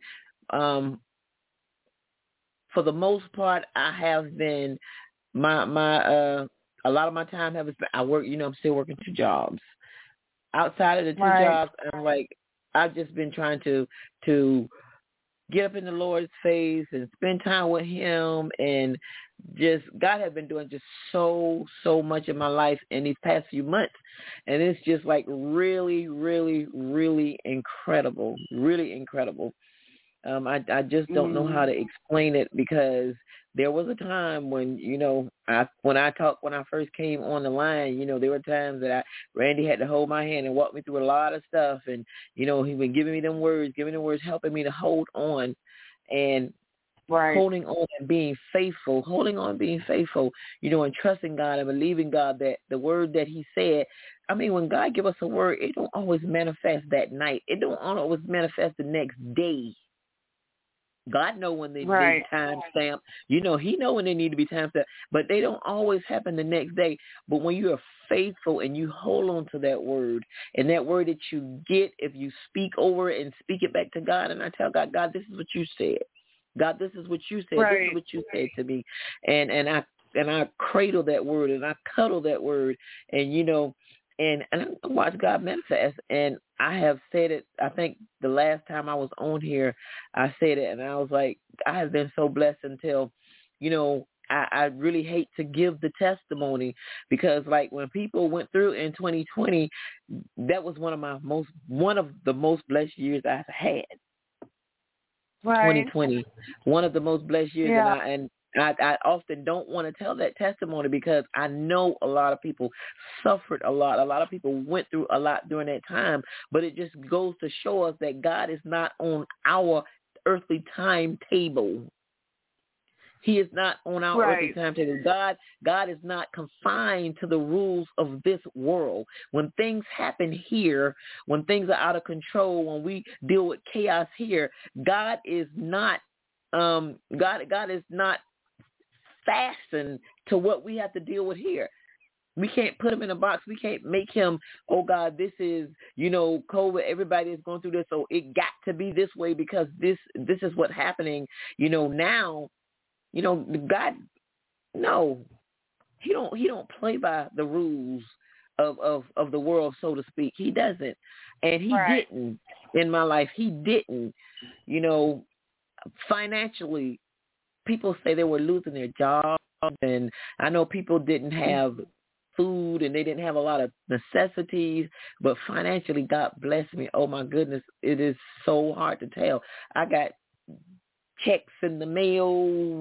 for the most part I have been a lot of my time has been I work, I'm still working 2 jobs. Outside of the 2 jobs, I'm like I've just been trying to get up in the Lord's face and spend time with him, and just God has been doing just so much in my life in these past few months, and it's just like really, really, really incredible, really incredible. I just don't know how to explain it, because there was a time when, when I first came on the line, there were times that Randy had to hold my hand and walk me through a lot of stuff. And, he been giving me them words, helping me to hold on and holding on and being faithful, and trusting God and believing God that the word that he said, I mean, when God give us a word, it don't always manifest that night. It don't always manifest the next day. God know when they need time stamped. He know when they need to be time stamped, but they don't always happen the next day. But when you are faithful and you hold on to that word, and that word that you get, if you speak over it and speak it back to God, and I tell God, this is what you said. God, this is what you said. This is what you said to me. And I cradle that word, and I cuddle that word, and and I watch God manifest. And I have said it, I think the last time I was on here, I said it, and I was like, I have been so blessed until, I really hate to give the testimony, because like when people went through in 2020, that was one of the most blessed years I've had. 2020, one of the most blessed years. Yeah. And I often don't want to tell that testimony, because I know a lot of people suffered a lot. A lot of people went through a lot during that time, but it just goes to show us that God is not on our earthly timetable. He is not on our earthly timetable. God is not confined to the rules of this world. When things happen here, when things are out of control, when we deal with chaos here, God is not God is not fastened to what we have to deal with here. We can't put him in a box. We can't make him, oh God, this is, COVID. Everybody is going through this, so it got to be this way because this is what's happening, now. God, no, he don't play by the rules of the world, so to speak. He doesn't, and he didn't in my life. He didn't, financially. People say they were losing their jobs, and I know people didn't have food and they didn't have a lot of necessities, but financially, God blessed me. Oh my goodness, it is so hard to tell. I got checks in the mail,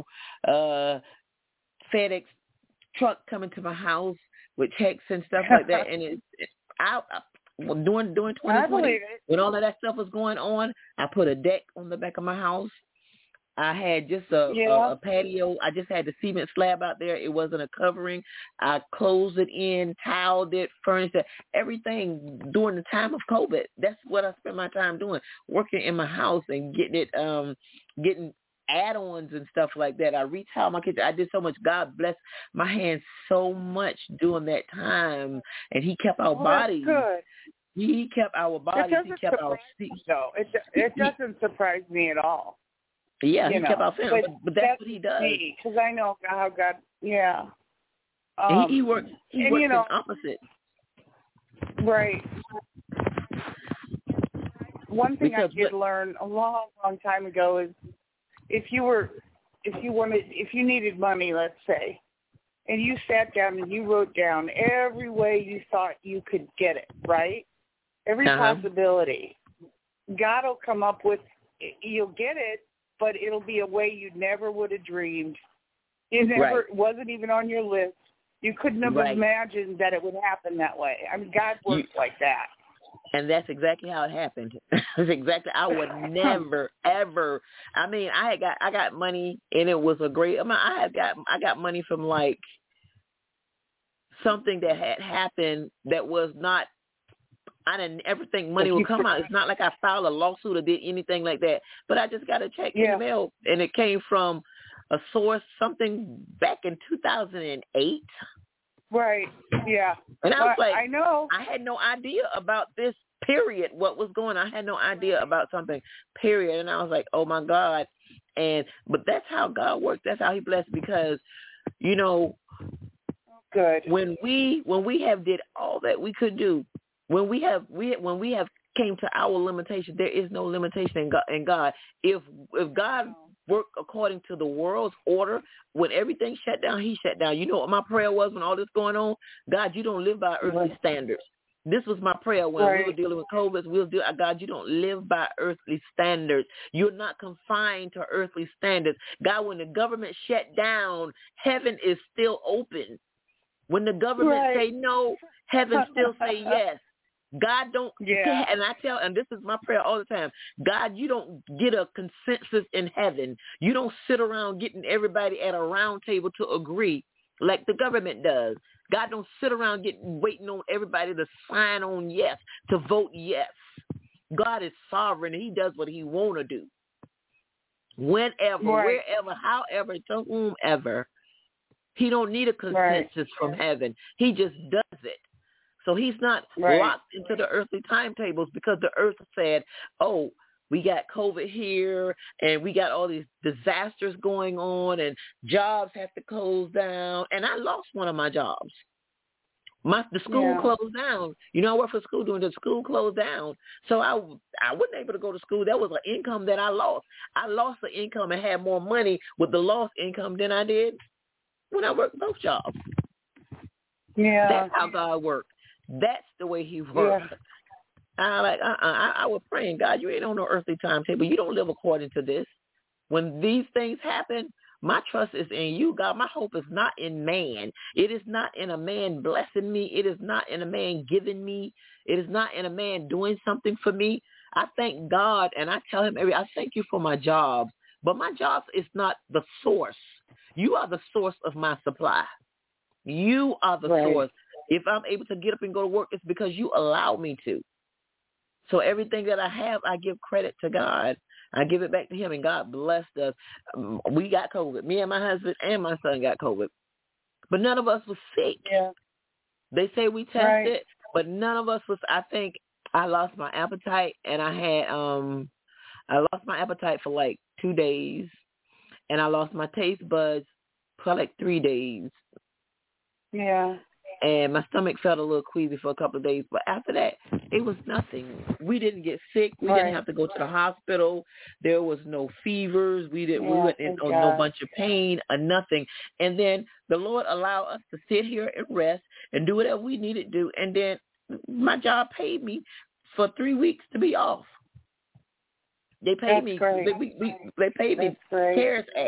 FedEx truck coming to my house with checks and stuff like that, and during 2020, when all of that stuff was going on, I put a deck on the back of my house. I had just a patio. I just had the cement slab out there. It wasn't a covering. I closed it in, tiled it, furnished it, everything during the time of COVID. That's what I spent my time doing, working in my house and getting add-ons and stuff like that. I retiled my kitchen. I did so much. God bless my hands so much during that time, and He kept our bodies. Good. He kept our bodies. He kept our feet. No, it doesn't surprise me at all. Yeah, He kept our family, but that's what He does. Because I know how God, And he works in opposite. Right. One thing I did learn a long, long time ago is if you needed money, let's say, and you sat down and you wrote down every way you thought you could get it, right? Every possibility. God will come up with, you'll get it, but it'll be a way you never would have dreamed. It wasn't even on your list. You couldn't have imagined that it would happen that way. I mean, God works like that. And that's exactly how it happened. That's exactly. I would never, ever. I mean, I got money, and it was a great. I got money from like something that had happened that was not. I didn't ever think money would come out. It's not like I filed a lawsuit or did anything like that. But I just got a check in the mail, and it came from a source, something back in 2008. Right. Yeah. And I was like, I know. I had no idea about this, period, what was going on. I had no idea about something, period. And I was like, oh, my God. But that's how God works. That's how He blessed, because, good. When we have did all that we could do, when we have came to our limitation, there is no limitation in God. If God worked according to the world's order, when everything shut down, He shut down. You know what my prayer was when all this going on? God, you don't live by earthly standards. This was my prayer when we were dealing with COVID. God, you don't live by earthly standards. You're not confined to earthly standards. God, when the government shut down, heaven is still open. When the government say no, heaven still say yes. God don't, and this is my prayer all the time, God, you don't get a consensus in heaven. You don't sit around getting everybody at a round table to agree like the government does. God don't sit around waiting on everybody to sign on yes, to vote yes. God is sovereign, and He does what He want to do. Whenever, wherever, however, to whomever. He don't need a consensus from heaven. He just does it. So He's not locked into the earthly timetables, because the earth said, oh, we got COVID here, and we got all these disasters going on, and jobs have to close down. And I lost one of my jobs. The school closed down. I work for school doing the school closed down. So I wasn't able to go to school. That was an income that I lost. I lost the income and had more money with the lost income than I did when I worked both jobs. Yeah. That's how God works. That's the way He works. Yeah. I was praying, God, you ain't on no earthly timetable. You don't live according to this. When these things happen, my trust is in You, God. My hope is not in man. It is not in a man blessing me. It is not in a man giving me. It is not in a man doing something for me. I thank God, and I tell Him I thank You for my job. But my job is not the source. You are the source of my supply. You are the source. If I'm able to get up and go to work, it's because You allow me to. So everything that I have, I give credit to God. I give it back to Him, and God blessed us. We got COVID. Me and my husband and my son got COVID. But none of us was sick. Yeah. They say we tested, but none of us was. I think I lost my appetite, and I lost my appetite for like 2 days, and I lost my taste buds for like 3 days. Yeah. And my stomach felt a little queasy for a couple of days. But after that, it was nothing. We didn't get sick. We didn't have to go to the hospital. There was no fevers. We went in no bunch of pain or nothing. And then the Lord allowed us to sit here and rest and do whatever we needed to do. And then my job paid me for 3 weeks to be off. They paid me. They paid me CARES Act.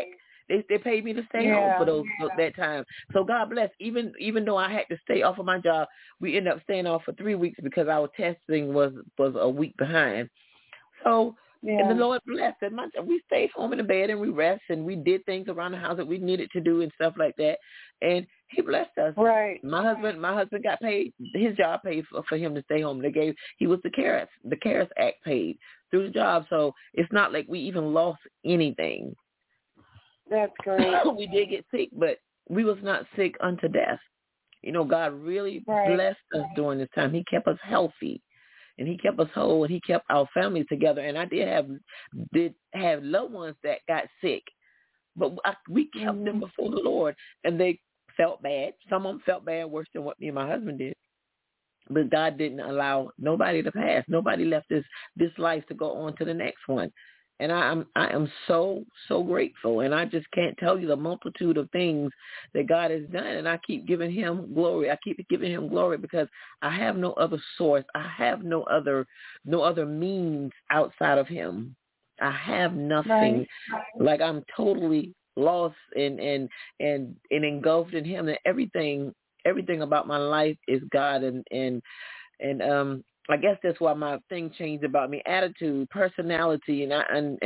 They paid me to stay home for that time. So God bless. Even though I had to stay off of my job, we ended up staying off for 3 weeks because our testing was a week behind. So and the Lord blessed it. We stayed home in the bed and we rest and we did things around the house that we needed to do and stuff like that. And He blessed us. Right. My husband got paid. His job paid for him to stay home. He was the CARES Act paid through the job. So it's not like we even lost anything. That's great. We did get sick, but we was not sick unto death. God really blessed us during this time. He kept us healthy. And He kept us whole, and He kept our families together. And I did have loved ones that got sick, but we kept them before the Lord, and they felt bad. Some of them felt bad worse than what me and my husband did. But God didn't allow nobody to pass. Nobody left this life to go on to the next one. And I am so, so grateful. And I just can't tell you the multitude of things that God has done. And I keep giving Him glory. I keep giving Him glory because I have no other source. I have no other means outside of Him. I have nothing. Like I'm totally lost and engulfed in Him. And everything about my life is God. And I guess that's why my thing changed about me: attitude, personality, and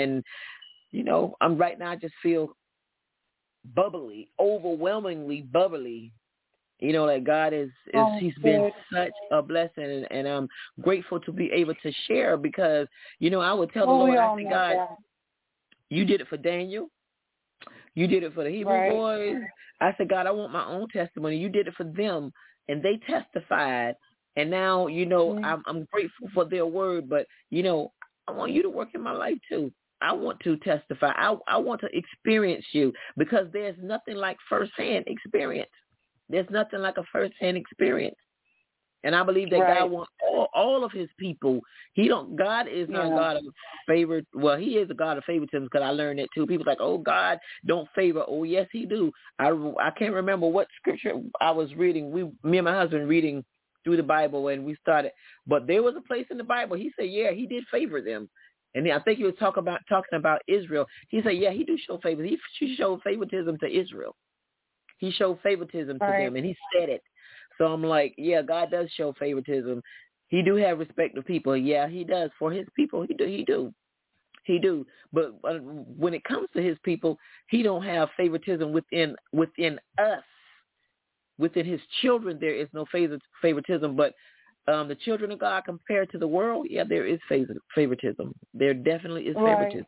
I'm right now. I just feel bubbly, overwhelmingly bubbly. Like God is He's been such a blessing, and I'm grateful to be able to share because I would tell the Lord, I said, God, You did it for Daniel, You did it for the Hebrew boys. I said, God, I want my own testimony. You did it for them, and they testified. And now, I'm grateful for their word, but, I want You to work in my life too. I want to testify. I want to experience You because there's nothing like firsthand experience. There's nothing like a firsthand experience. And I believe that God wants all of His people. God is not a God of favor. Well, He is a God of favoritism because I learned that too. People like, oh, God don't favor. Oh, yes, He do. I can't remember what scripture I was reading. Me and my husband reading through the Bible and we started. But there was a place in the Bible. He said, yeah, He did favor them. And I think he was talking about Israel. He said, yeah, He do show favor. He showed favoritism to Israel. He showed favoritism to them, and He said it. So I'm like, yeah, God does show favoritism. He do have respect of people. Yeah, He does for His people. He do. But when it comes to His people, He don't have favoritism within us. Within His children, there is no favoritism. But the children of God compared to the world, yeah, there is favoritism. There definitely is favoritism.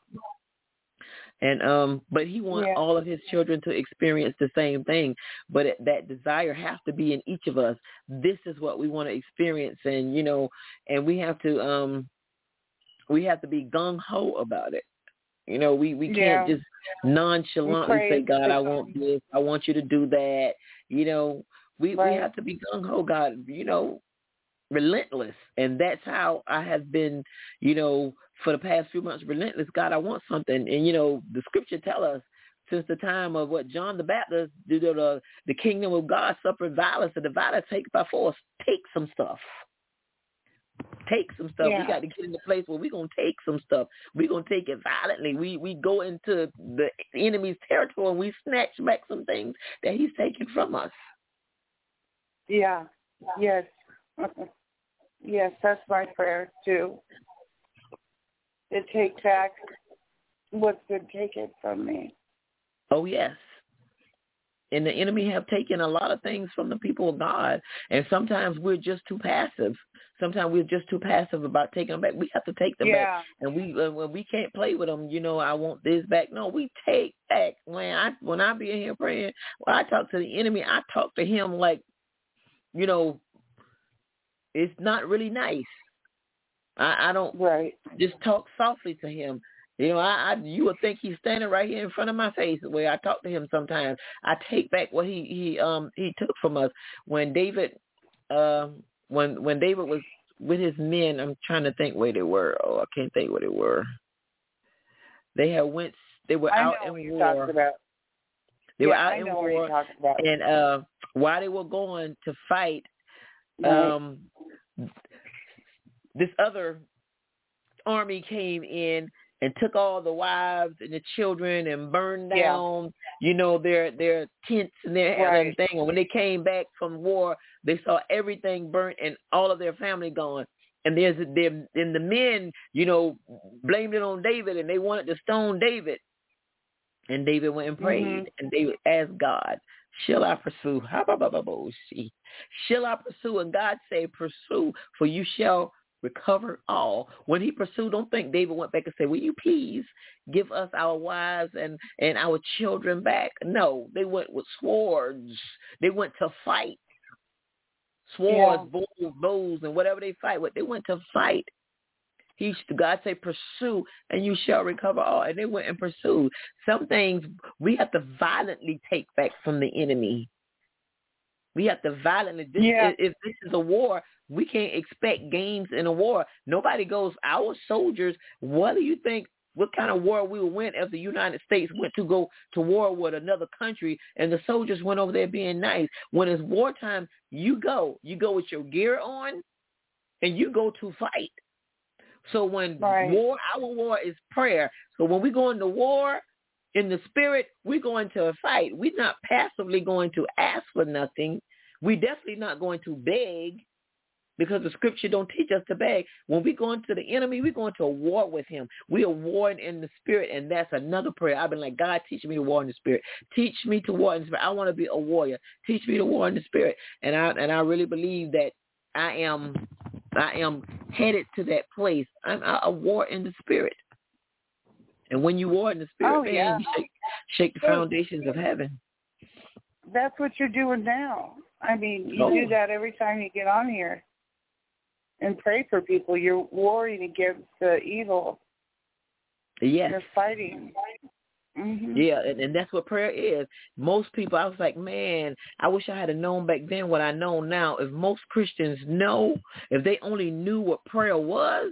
And but He wants all of His children to experience the same thing. But that desire has to be in each of us. This is what we want to experience, and and we have to be gung ho about it. We can't just nonchalantly say, God, I want this, I want You to do that. We have to be gung ho, God. Relentless, and that's how I have been. For the past few months, relentless. God, I want something, and the scripture tell us since the time of what John the Baptist, the kingdom of God suffered violence, and the violence take by force. Take some stuff. Yeah. We got to get in the place where we're going to take some stuff. We're going to take it violently. We go into the enemy's territory and we snatch back some things that He's taken from us. Yeah. Yes. Yes, that's my prayer too. To take back what's been taken from me. Oh, yes. And the enemy have taken a lot of things from the people of God. And sometimes we're just too passive. Sometimes we're just too passive about taking them back. We have to take them back. And we can't play with them. I want this back. No, we take back. When I be in here praying, when I talk to the enemy, I talk to him like, it's not really nice. I don't just talk softly to him. You would think he's standing right here in front of my face the way I talk to him sometimes. I take back what he took from us. When David when David was with his men, I'm trying to think where they were. Oh, I can't think where they were. They were out in war. They were out in war, and while they were going to fight, this other army came in, and took all the wives and the children and burned down, their tents and their everything. And when they came back from war, they saw everything burnt and all of their family gone. And the men, blamed it on David, and they wanted to stone David. And David went and prayed, and David asked God, shall I pursue? Shall I pursue? And God said, pursue, for you shall recover all. When he pursued, don't think David went back and said, will you please give us our wives and our children back? No, they went with swords. They went to fight. Swords, bows, and whatever they fight with, they went to fight. God said, pursue, and you shall recover all. And they went and pursued. Some things we have to violently take back from the enemy. We have to violently. If this is a war, we can't expect gains in a war. Nobody goes, our soldiers, what do you think, what kind of war we will win if the United States went to go to war with another country and the soldiers went over there being nice? When it's wartime, you go with your gear on and you go to fight. So when our war is prayer. So when we go into war in the spirit, we go into a fight. We're not passively going to ask for nothing. We're definitely not going to beg, because the scripture don't teach us to beg. When we go into the enemy, we go into a war with him. We are warring in the spirit, and that's another prayer. I've been like, God, teach me to war in the spirit. Teach me to war in the spirit. I want to be a warrior. Teach me to war in the spirit. And I really believe that I am headed to that place. I'm a war in the spirit. And when you war in the spirit, you shake the foundations of heaven. That's what you're doing now. I mean, you do that every time you get on here and pray for people. You're warring against the evil. Yes. You're fighting. Mm-hmm. Yeah, and that's what prayer is. Most people, I was like, man, I wish I had known back then what I know now. If most Christians know, if they only knew what prayer was,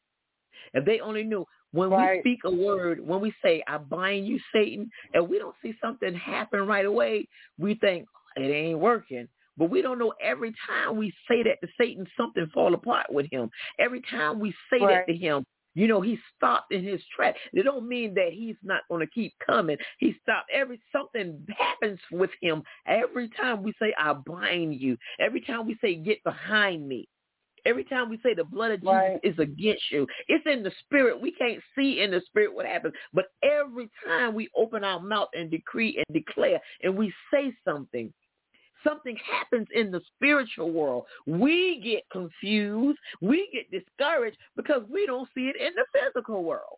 if they only knew, when we speak a word, when we say, I bind you, Satan, and we don't see something happen right away, we think, it ain't working. But we don't know, every time we say that to Satan, something fall apart with him. Every time we say that to him, he stopped in his track. It don't mean that he's not going to keep coming. He stopped. Something happens with him every time we say, I bind you. Every time we say, get behind me. Every time we say the blood of Jesus is against you. It's in the spirit. We can't see in the spirit what happens. But every time we open our mouth and decree and declare and we say something, something happens in the spiritual world. We get confused. We get discouraged because we don't see it in the physical world.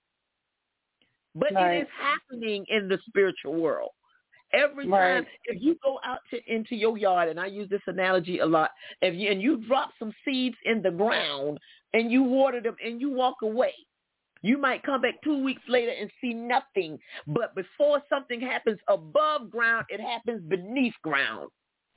But it is happening in the spiritual world. Every time, if you go out into your yard, and I use this analogy a lot, and you drop some seeds in the ground and you water them and you walk away, you might come back 2 weeks later and see nothing. But before something happens above ground, it happens beneath ground.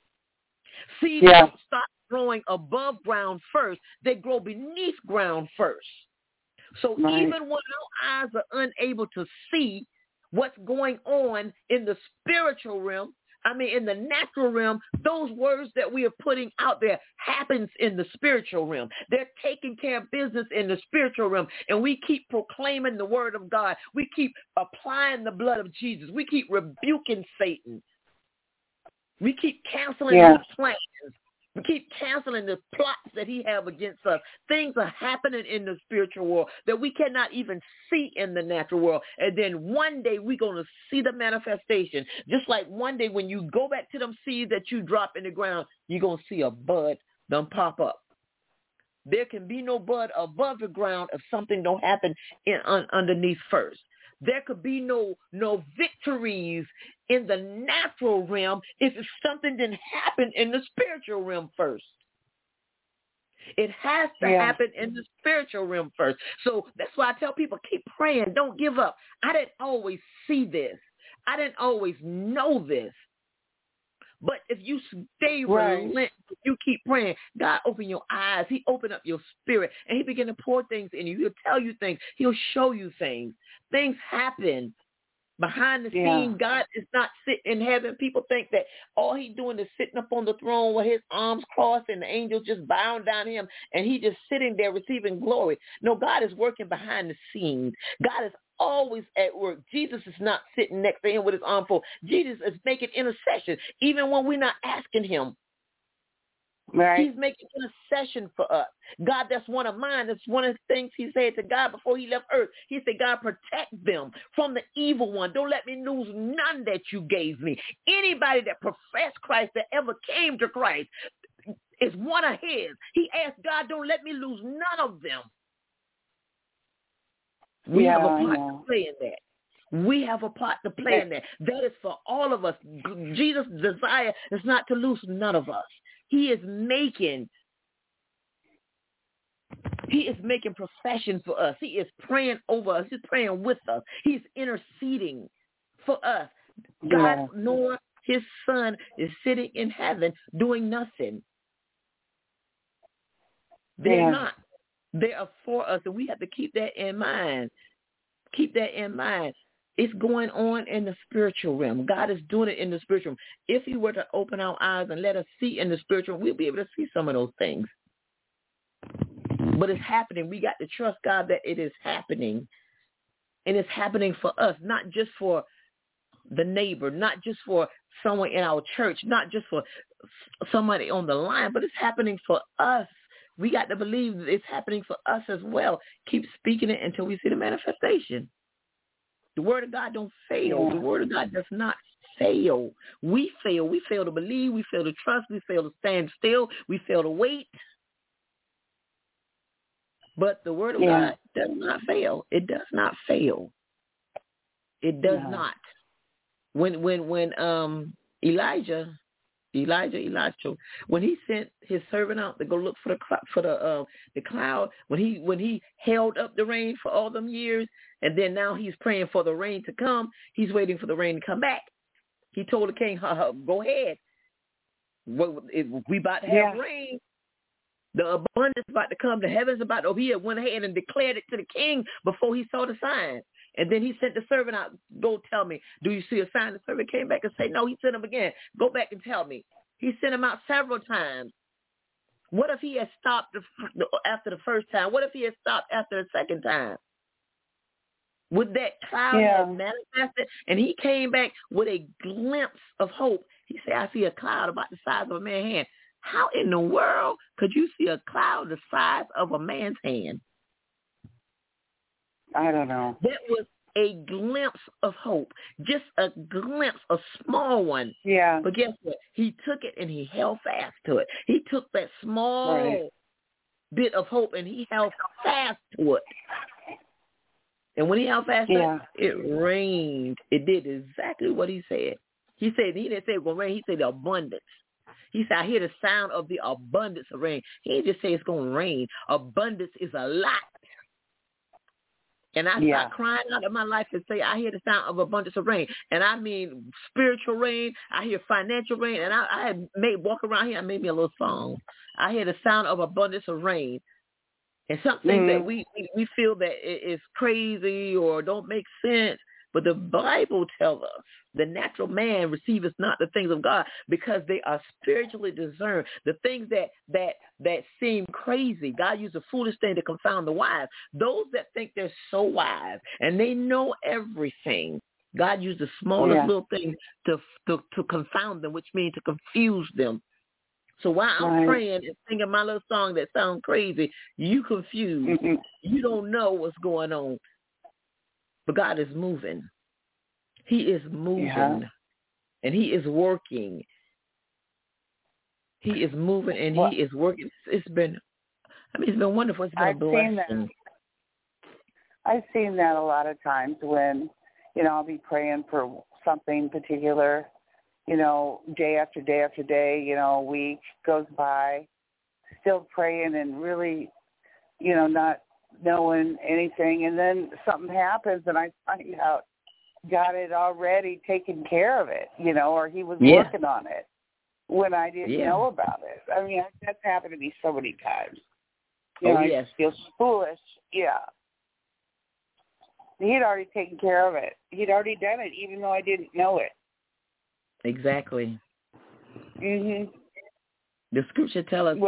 Seeds don't start growing above ground first. They grow beneath ground first. So even when our eyes are unable to see what's going on in the spiritual realm, in the natural realm, those words that we are putting out there happens in the spiritual realm. They're taking care of business in the spiritual realm. And we keep proclaiming the word of God. We keep applying the blood of Jesus. We keep rebuking Satan. We keep canceling his plans. We keep canceling the plots that he have against us. Things are happening in the spiritual world that we cannot even see in the natural world. And then one day we're going to see the manifestation. Just like one day when you go back to them seeds that you drop in the ground, you're going to see a bud them pop up. There can be no bud above the ground if something don't happen underneath first. There could be no victories in the natural realm if something didn't happen in the spiritual realm first. It has to happen in the spiritual realm first. So that's why I tell people, keep praying. Don't give up. I didn't always see this. I didn't always know this. But if you stay relentless, you keep praying, God open your eyes. He open up your spirit, and he begin to pour things in you. He'll tell you things. He'll show you things. Things happen. Behind the scene, God is not sitting in heaven. People think that all he's doing is sitting up on the throne with his arms crossed and the angels just bowing down him, and he just sitting there receiving glory. No, God is working behind the scenes. God is always at work. Jesus is not sitting next to him with his arm full. Jesus is making intercession, even when we're not asking him. Right. He's making intercession for us. God, that's one of mine. That's one of the things he said to God before he left earth. He said, God, protect them from the evil one. Don't let me lose none that you gave me. Anybody that professed Christ, that ever came to Christ, is one of his. He asked God, don't let me lose none of them. We have a part to play in that. We have a part to play in that. That is for all of us. Jesus' desire is not to lose none of us. He is making profession for us. He is praying over us. He's praying with us. He's interceding for us. God, nor his son, is sitting in heaven doing nothing. They're not. They are for us, and we have to keep that in mind. Keep that in mind. It's going on in the spiritual realm. God is doing it in the spiritual realm. If he were to open our eyes and let us see in the spiritual realm, we'll be able to see some of those things. But it's happening. We got to trust God that it is happening. And it's happening for us, not just for the neighbor, not just for someone in our church, not just for somebody on the line, but it's happening for us. We got to believe that it's happening for us as well. Keep speaking it until we see the manifestation. The word of God don't fail. The word of God does not fail. We fail. We fail to believe. We fail to trust. We fail to stand still. We fail to wait. But the word of God does not fail. It does not fail. It does not. When Elijah, when he sent his servant out to go look for the cloud, when he held up the rain for all them years, and then now he's praying for the rain to come, he's waiting for the rain to come back. He told the king, go ahead. We about to have rain. The abundance about to come. The heavens about to. He went ahead and declared it to the king before he saw the sign. And then he sent the servant out, go tell me, do you see a sign? The servant came back and said, no. He sent him again. Go back and tell me. He sent him out several times. What if he had stopped after the first time? What if he had stopped after the second time? Would that cloud have manifested? And he came back with a glimpse of hope. He said, I see a cloud about the size of a man's hand. How in the world could you see a cloud the size of a man's hand? I don't know. That was a glimpse of hope, just a glimpse, a small one. Yeah. But guess what? He took it and he held fast to it. He took that small bit of hope and he held fast to it. And when he held fast to it, it rained. It did exactly what he said. He didn't say it was going to rain. He said the abundance. He said, I hear the sound of the abundance of rain. He didn't just say it's going to rain. Abundance is a lot. And I start crying out in my life and say, I hear the sound of abundance of rain. And I mean spiritual rain. I hear financial rain. And I walk around here, I made me a little song. I hear the sound of abundance of rain. And something that we feel that is crazy or don't make sense. But the Bible tells us the natural man receiveth not the things of God because they are spiritually discerned. The things that seem crazy, God used a foolish thing to confound the wise. Those that think they're so wise and they know everything, God used the smallest little thing to confound them, which means to confuse them. So while I'm praying and singing my little song that sounds crazy, you confused. You don't know what's going on. But God is moving. He is moving. And he is working. He is moving and he is working. It's been wonderful. It's been a blessing. I've seen that a lot of times when, I'll be praying for something particular, day after day after day, a week goes by, still praying and really, not knowing anything, and then something happens and I find out God had already taken care of it, or he was working on it when I didn't know about it. I mean, that's happened to me so many times. I just feel foolish. Yeah. He had already taken care of it. He'd already done it, even though I didn't know it. Exactly. Mhm. The scripture tell us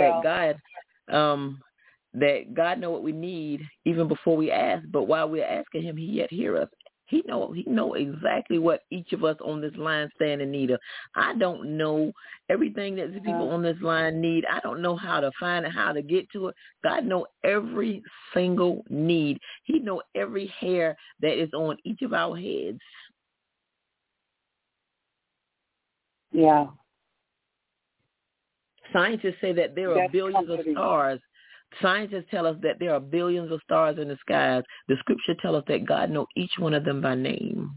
that God know what we need even before we ask. But while we're asking Him, He yet hear us. He know exactly what each of us on this line stand in need of. I don't know everything that the people on this line need. I don't know how to find it, how to get to it. God know every single need. He know every hair that is on each of our heads. Yeah. Scientists say that there are billions of stars. Scientists tell us that there are billions of stars in the skies. The scripture tells us that God knows each one of them by name.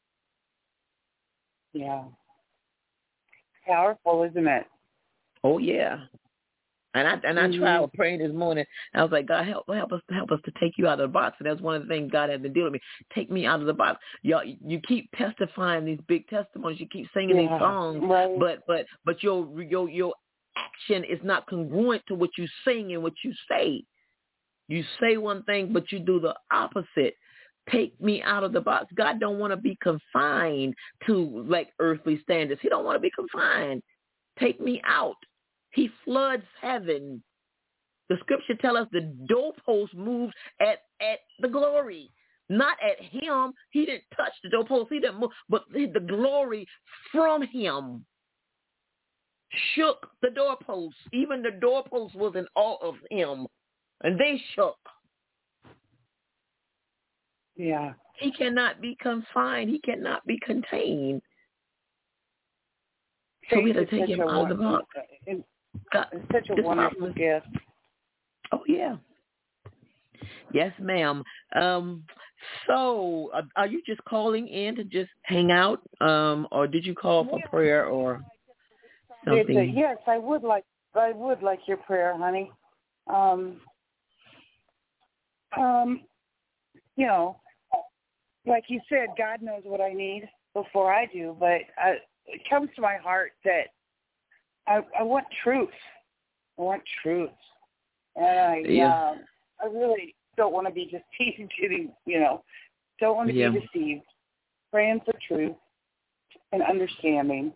Yeah. Powerful, isn't it? Oh yeah. And I tried praying this morning. I was like, God, help us to take you out of the box. And that's one of the things God had to deal with me. Take me out of the box. Y'all, you keep testifying these big testimonies. You keep singing these songs, right. but your action is not congruent to what you sing and what you say. You say one thing, but you do the opposite. Take me out of the box. God don't want to be confined to like earthly standards. He don't want to be confined. Take me out. He floods heaven. The scripture tell us the doorpost moved at the glory, not at him. He didn't touch the doorpost. He didn't move, but the glory from him shook the doorpost. Even the doorpost was in awe of him, and they shook. Yeah. He cannot be confined. He cannot be contained. So we have to take him out of the box. It's such a wonderful gift. Oh, yeah. Yes, ma'am. So are you just calling in to just hang out, or did you call for prayer or something? Yes, I would like your prayer, honey. You know, like you said, God knows what I need before I do, but it comes to my heart that I want truth. I want truth. And I really don't want to be deceived, don't want to be deceived. Praying for truth and understanding.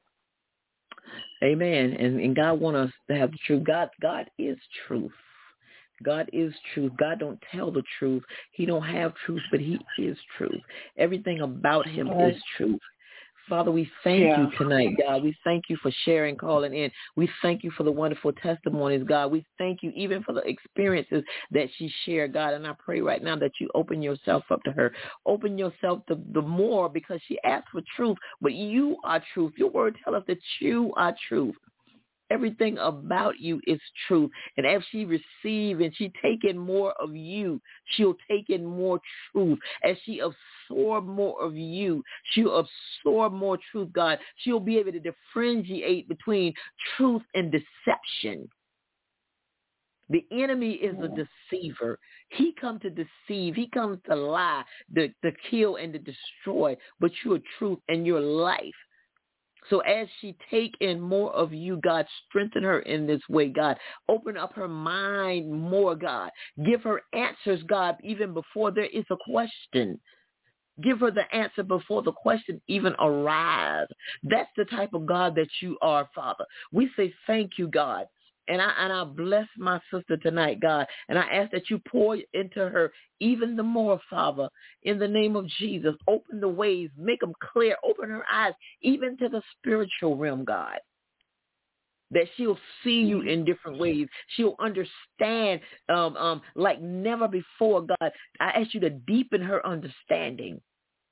Amen. And God wants us to have the truth. God is truth. God is truth. God don't tell the truth. He don't have truth, but He is truth. Everything about Him is truth. Father, we thank you tonight, God. We thank you for sharing, calling in. We thank you for the wonderful testimonies, God. We thank you even for the experiences that she shared, God. And I pray right now that you open yourself up to her. Open yourself the more, because she asked for truth, but you are truth. Your word tells us that you are truth. Everything about you is truth. And as she receives and she take in more of you, she'll take in more truth. As she absorb more of you, she'll absorb more truth, God. She'll be able to differentiate between truth and deception. The enemy is a deceiver. He comes to deceive. He comes to lie, to kill and to destroy. But you're truth and your life. So as she take in more of you, God, strengthen her in this way, God. Open up her mind more, God. Give her answers, God, even before there is a question. Give her the answer before the question even arrives. That's the type of God that you are, Father. We say thank you, God. And I bless my sister tonight, God. And I ask that you pour into her even the more, Father, in the name of Jesus. Open the ways, make them clear, open her eyes, even to the spiritual realm, God. That she'll see you in different ways. She'll understand like never before, God. I ask you to deepen her understanding.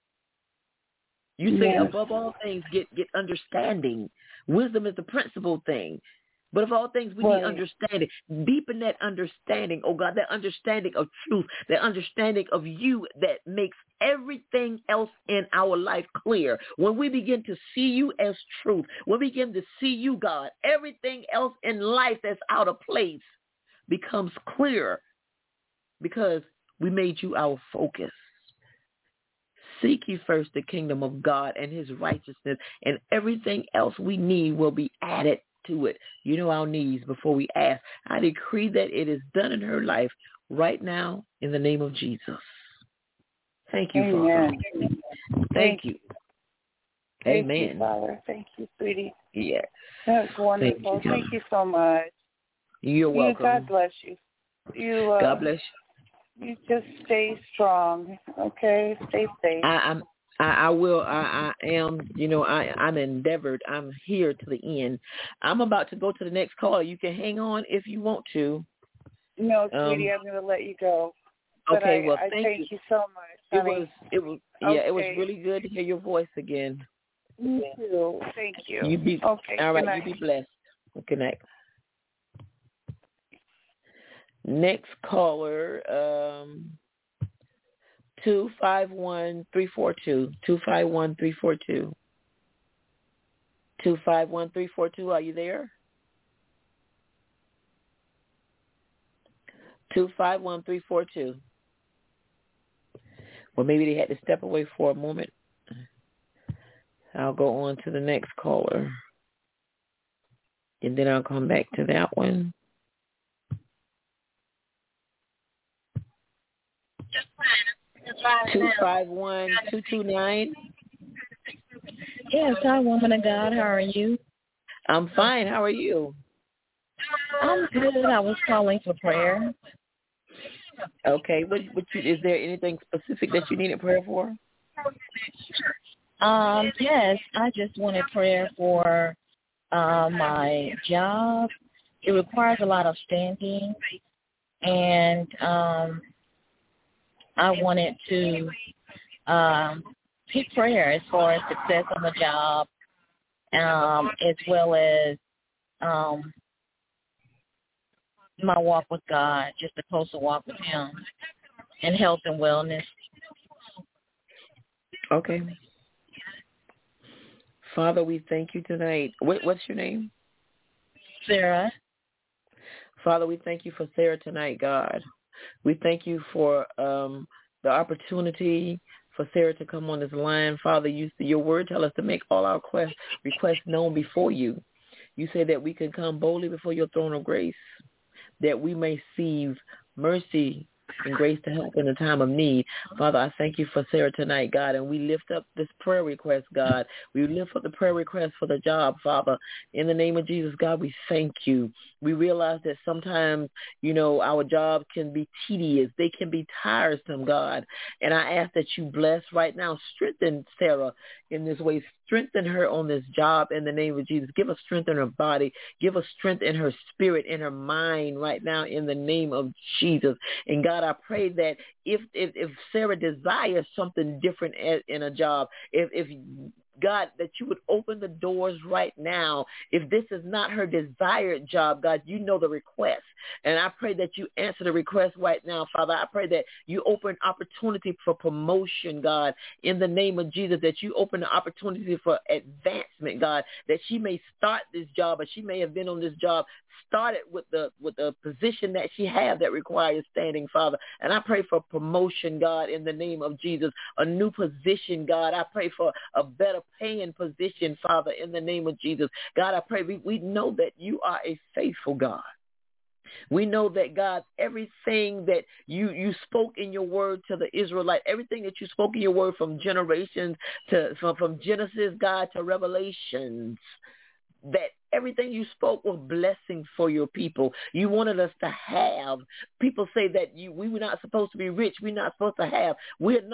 You say above all things, get understanding. Wisdom is the principal thing. But of all things, we need understanding. Deepen that understanding, oh God, that understanding of truth, that understanding of you that makes everything else in our life clear. When we begin to see you as truth, when we begin to see you, God, everything else in life that's out of place becomes clear because we made you our focus. Seek ye first the kingdom of God and his righteousness, and everything else we need will be added to it. You know our needs before we ask. I decree that it is done in her life right now in the name of Jesus. Thank you, Amen. Father. Thank you. Thank Amen. you, Father. Thank you, sweetie. Yes. That's wonderful. Thank you so much. You're welcome. God bless you. God bless you. You just stay strong, okay? Stay safe. I will. I am. I'm endeavored. I'm here to the end. I'm about to go to the next caller. You can hang on if you want to. No, sweetie, I'm going to let you go. But okay. Well, thank you so much. Honey. It was. Yeah, it was really good to hear your voice again. Me too. Thank you. Okay. All right. You be blessed. Good night. Next caller, 251-342. 251-342. 251-342. Are you there? 251-342. Well, maybe they had to step away for a moment. I'll go on to the next caller, and then I'll come back to that one. 251-229. Yes, hi, woman of God. How are you? I'm fine. How are you? I'm good. I was calling for prayer. Okay. Is there anything specific that you needed prayer for? Yes, I just wanted prayer for my job. It requires a lot of standing, and I wanted to seek prayer as far as success on the job, as well as my walk with God, just a closer walk with Him, and health and wellness. Okay. Father, we thank you tonight. What's your name? Sarah. Father, we thank you for Sarah tonight, God. We thank you for the opportunity for Sarah to come on this line. Father, your word tell us to make all our requests known before you. You say that we can come boldly before your throne of grace, that we may receive mercy and grace to help in a time of need. Father, I thank you for Sarah tonight, God, and we lift up this prayer request, God. We lift up the prayer request for the job, Father. In the name of Jesus, God, we thank you. We realize that sometimes, our jobs can be tedious. They can be tiresome, God. And I ask that you bless right now, strengthen Sarah in this way. Strengthen her on this job in the name of Jesus. Give her strength in her body. Give her strength in her spirit, in her mind right now in the name of Jesus. And God, I pray that if Sarah desires something different in a job, if God, that you would open the doors right now. If this is not her desired job, God, you know the request. And I pray that you answer the request right now, Father. I pray that you open opportunity for promotion, God, in the name of Jesus, that you open the opportunity for advancement, God, that she may start this job, but she may have been on this job, started with the position that she has that requires standing, Father. And I pray for promotion, God, in the name of Jesus, a new position, God. I pray for a better paying position, Father, in the name of Jesus. God, I pray we know that you are a faithful God. We know that, God, everything that you spoke in your word to the Israelite, everything that you spoke in your word from generations from Genesis, God, to Revelations, that everything you spoke was blessing for your people. You wanted us to have. People say that we were not supposed to be rich. We're not supposed to have. We have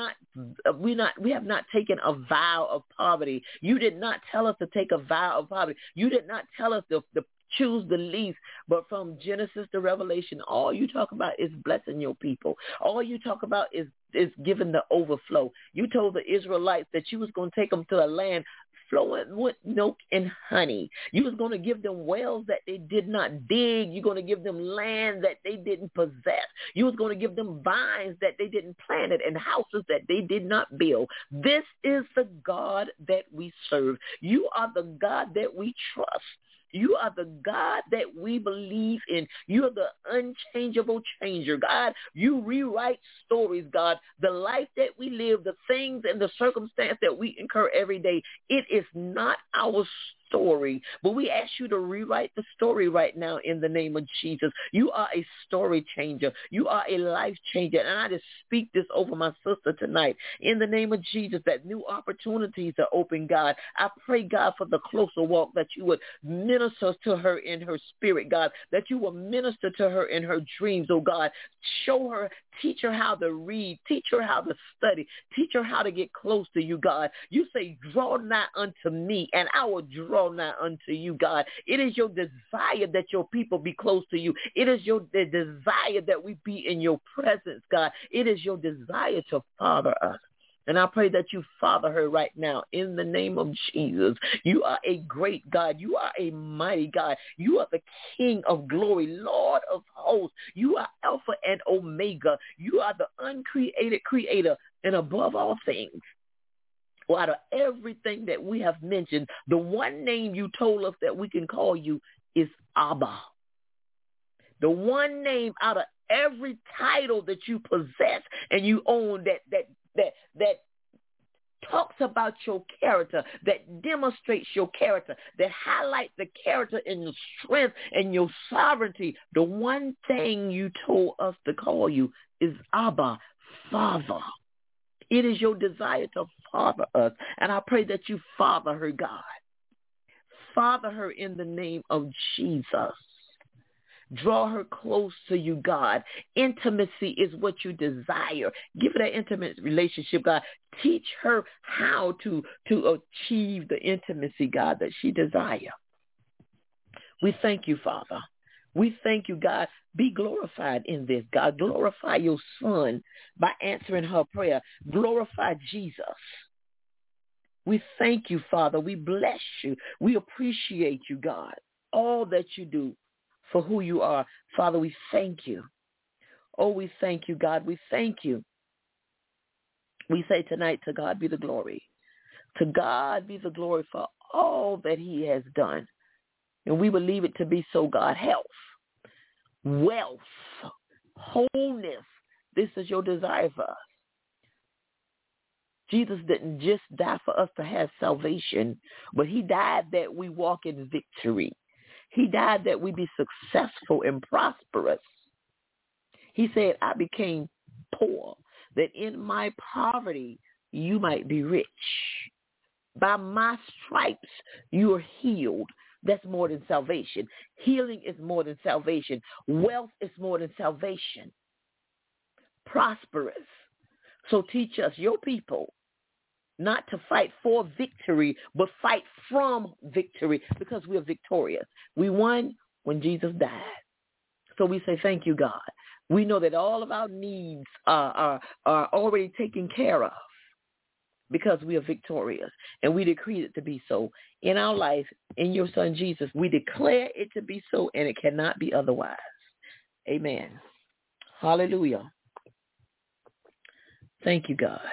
not taken a vow of poverty. You did not tell us to take a vow of poverty. You did not tell us to choose the least. But from Genesis to Revelation, all you talk about is blessing your people. All you talk about is giving the overflow. You told the Israelites that you was going to take them to a land flowing with milk and honey. You was going to give them wells that they did not dig. You're going to give them land that they didn't possess. You was going to give them vines that they didn't plant it and houses that they did not build. This is the God that we serve. You are the God that we trust. You are the God that we believe in. You are the unchangeable changer, God. You rewrite stories, God. The life that we live, the things and the circumstance that we incur every day, it is not our story, but we ask you to rewrite the story right now in the name of Jesus. You are a story changer. You are a life changer. And I just speak this over my sister tonight in the name of Jesus, that new opportunities are open, God. I pray, God, for the closer walk, that you would minister to her in her spirit, God, that you will minister to her in her dreams, oh God. Show her, teach her how to read, teach her how to study, teach her how to get close to you, God. You say, draw nigh unto me, and I will draw nigh unto you, God. It is your desire that your people be close to you. It is your desire that we be in your presence, God. It is your desire to father us. And I pray that you father her right now in the name of Jesus. You are a great God. You are a mighty God. You are the King of glory, Lord of hosts. You are Alpha and Omega. You are the uncreated creator, and above all things, well, out of everything that we have mentioned, the one name you told us that we can call you is Abba. The one name out of every title that you possess and you own that talks about your character, that demonstrates your character, that highlights the character and your strength and your sovereignty. The one thing you told us to call you is Abba, Father. It is your desire to father us. And I pray that you father her, God. Father her in the name of Jesus. Draw her close to you, God. Intimacy is what you desire. Give her that intimate relationship, God. Teach her how to achieve the intimacy, God, that she desires. We thank you, Father. We thank you, God. Be glorified in this, God. Glorify your son by answering her prayer. Glorify Jesus. We thank you, Father. We bless you. We appreciate you, God. All that you do for who you are. Father, we thank you. Oh, we thank you, God. We thank you. We say tonight, to God be the glory. To God be the glory for all that he has done. And we believe it to be so, God. Health, wealth, wholeness. This is your desire for us. Jesus didn't just die for us to have salvation, but he died that we walk in victory. He died that we be successful and prosperous. He said, I became poor, that in my poverty you might be rich. By my stripes you are healed. That's more than salvation. Healing is more than salvation. Wealth is more than salvation. Prosperous. So teach us, your people, not to fight for victory, but fight from victory, because we are victorious. We won when Jesus died. So we say, thank you, God. We know that all of our needs are already taken care of because we are victorious. And we decree it to be so in our life, in your son Jesus. We declare it to be so, and it cannot be otherwise. Amen. Hallelujah. Thank you, God.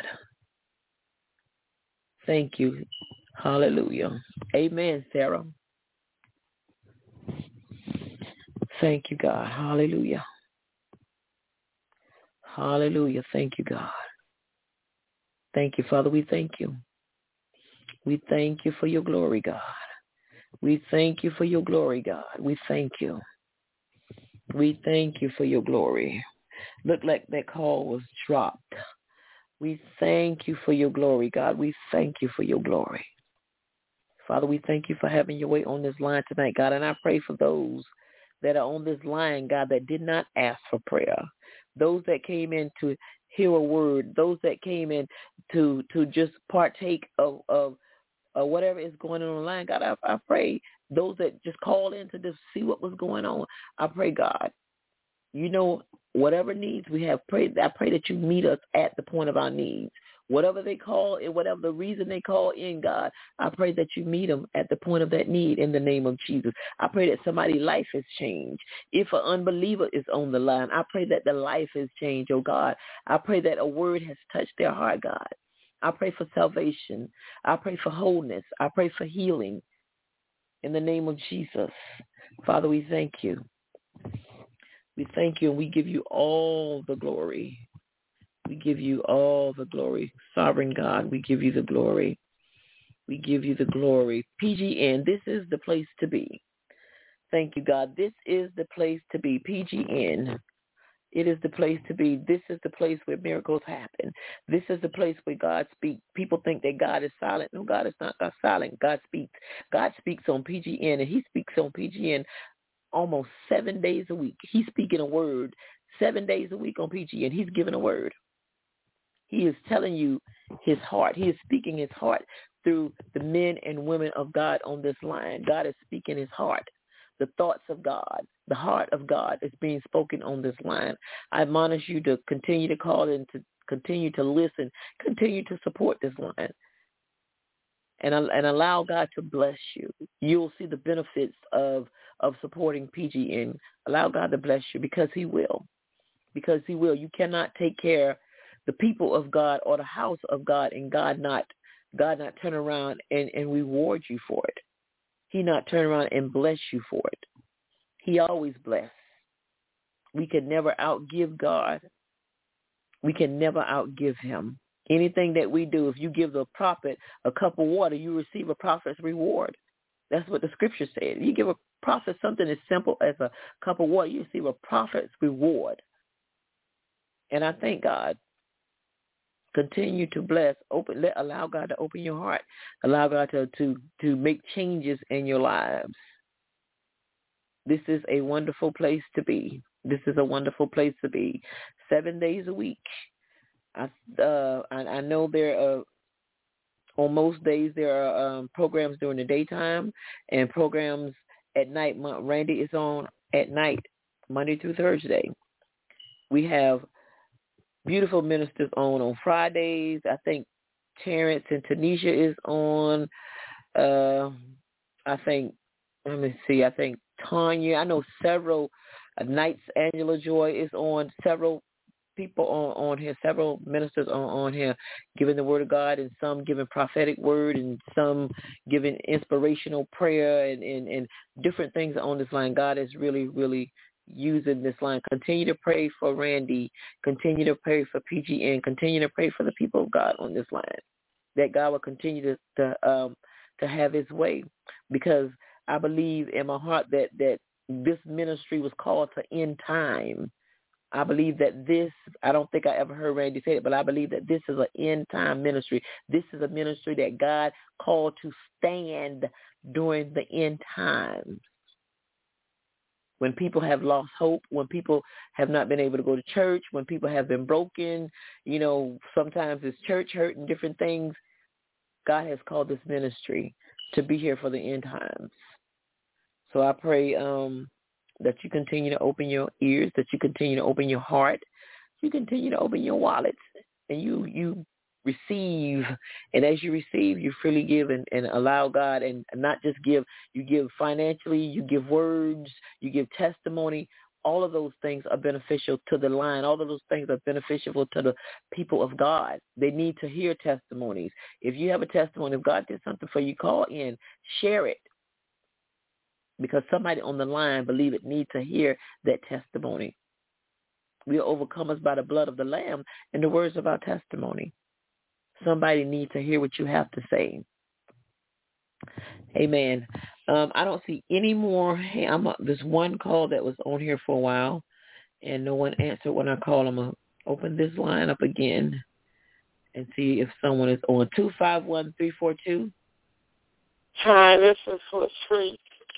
Thank you. Hallelujah. Amen, Sarah. Thank you, God. Hallelujah. Hallelujah. Thank you, God. Thank you, Father. We thank you. We thank you for your glory, God. We thank you for your glory, God. We thank you. We thank you for your glory. Looked like that call was dropped. We thank you for your glory, God. We thank you for your glory. Father, we thank you for having your way on this line tonight, God. And I pray for those that are on this line, God, that did not ask for prayer. Those that came in to hear a word. Those that came in to just partake of whatever is going on online. God, I pray those that just called in to just see what was going on. I pray, God, you know, whatever needs we have, I pray that you meet us at the point of our needs. Whatever they call it, whatever the reason they call in, God, I pray that you meet them at the point of that need in the name of Jesus. I pray that somebody's life has changed. If an unbeliever is on the line, I pray that the life has changed, oh God. I pray that a word has touched their heart, God. I pray for salvation. I pray for wholeness. I pray for healing in the name of Jesus. Father, we thank you. We thank you, and we give you all the glory. We give you all the glory. Sovereign God, we give you the glory. We give you the glory. PGN, this is the place to be. Thank you, God. This is the place to be. PGN. It is the place to be. This is the place where miracles happen. This is the place where God speaks. People think that God is silent. No, God is not silent. God speaks. God speaks on PGN, and he speaks on PGN almost 7 days a week. He's speaking a word 7 days a week on PGN. He's giving a word. He is telling you his heart. He is speaking his heart through the men and women of God on this line. God is speaking his heart. The thoughts of God, the heart of God is being spoken on this line. I admonish you to continue to call and to continue to listen, continue to support this line, and allow God to bless you. You'll see the benefits of supporting PGN. Allow God to bless you because he will. Because he will. You cannot take care of the people of God or the house of God and God not turn around and reward you for it. He not turn around and bless you for it. He always bless. We can never outgive God. We can never outgive him. Anything that we do, if you give the prophet a cup of water, you receive a prophet's reward. That's what the scripture said. You give a prophet something as simple as a cup of water, you receive a prophet's reward. And I thank God. Continue to bless. Allow God to open your heart. Allow God to make changes in your lives. This is a wonderful place to be. This is a wonderful place to be. 7 days a week. I know there are, on most days there are programs during the daytime and programs at night. Randy is on at night, Monday through Thursday. We have beautiful ministers on Fridays. I think Terrence and Tanisha is on. I think Tanya. I know several nights. Angela Joy is on. Several people on here. Several ministers on here giving the word of God, and some giving prophetic word, and some giving inspirational prayer, and different things on this line. God is really, really using this line. Continue to pray for Randy. Continue to pray for PGN. Continue to pray for the people of God on this line, that God will continue to have his way, because I believe in my heart that this ministry was called to end time. I believe that this, I don't think I ever heard Randy say it, but I believe that this is an end time ministry. This is a ministry that God called to stand during the end times. When people have lost hope, when people have not been able to go to church, when people have been broken, sometimes it's church hurt and different things. God has called this ministry to be here for the end times. So I pray that you continue to open your ears, that you continue to open your heart, you continue to open your wallets, and you receive. And as you receive, you freely give and allow God, and not just give. You give financially, you give words, you give testimony. All of those things are beneficial to the line. All of those things are beneficial to the people of God. They need to hear testimonies. If you have a testimony, if God did something for you, call in, share it. Because somebody on the line, believe it, needs to hear that testimony. We are overcomers by the blood of the Lamb and the words of our testimony. Somebody needs to hear what you have to say. Amen. I don't see any more. Hey, there's one call that was on here for a while, and no one answered when I called. I'm going to open this line up again and see if someone is on. 251-342. Hi, this is Latrice.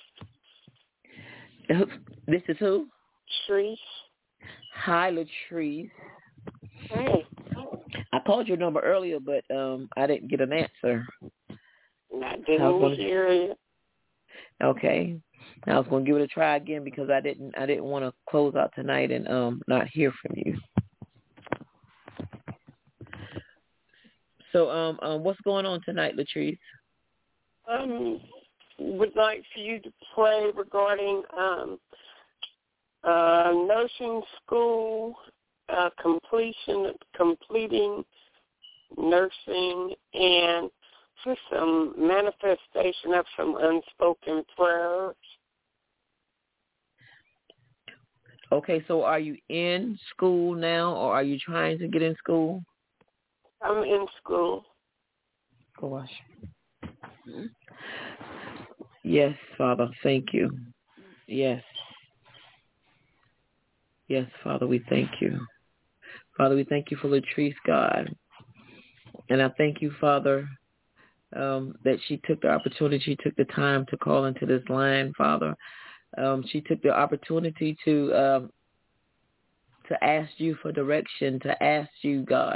This is who? Latrice. Hi, Latrice. Hey. I called your number earlier, but I didn't get an answer. I didn't hear it. Okay. I was going to give it a try again because I didn't want to close out tonight and not hear from you. So what's going on tonight, Latrice? Would like for you to pray regarding nursing school, completing nursing, and just some manifestation of some unspoken prayers. Okay, so are you in school now, or are you trying to get in school? I'm in school. Gosh. Yes, Father, thank you. Yes. Yes, Father, we thank you. Father, we thank you for Latrice, God. And I thank you, Father, that she took the opportunity, she took the time to call into this line, Father. She took the opportunity to ask you for direction, to ask you, God,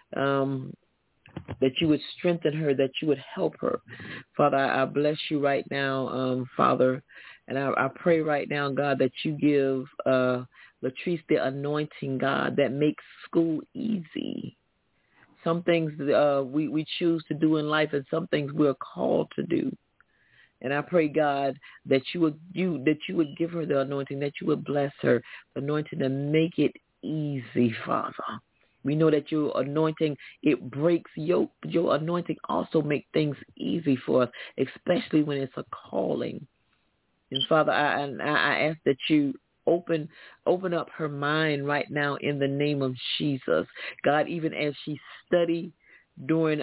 that you would strengthen her, that you would help her. Father, I bless you right now, Father, and I pray right now, God, that you give Latrice the anointing, God, that makes school easy. Some things we choose to do in life, and some things we're called to do. And I pray, God, that you would give her the anointing, that you would bless her, the anointing to make it easy, Father. We know that your anointing, it breaks yoke. Your anointing also makes things easy for us, especially when it's a calling. And Father, I ask that you open up her mind right now in the name of Jesus. God, even as she studied during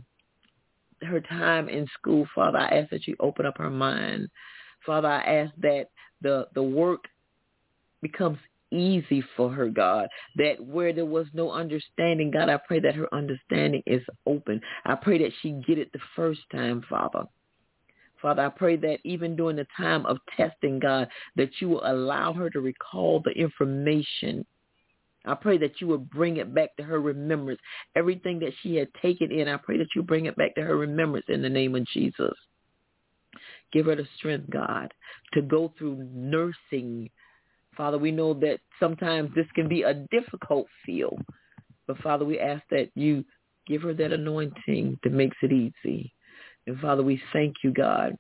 her time in school, Father, I ask that you open up her mind. Father, I ask that the work becomes easy for her, God, that where there was no understanding, God, I pray that her understanding is open. I pray that she get it the first time, Father. Father, I pray that even during the time of testing, God, that you will allow her to recall the information. I pray that you will bring it back to her remembrance. Everything that she had taken in, I pray that you bring it back to her remembrance in the name of Jesus. Give her the strength, God, to go through nursing. Father, we know that sometimes this can be a difficult field. But, Father, we ask that you give her that anointing that makes it easy. And, Father, we thank you, God,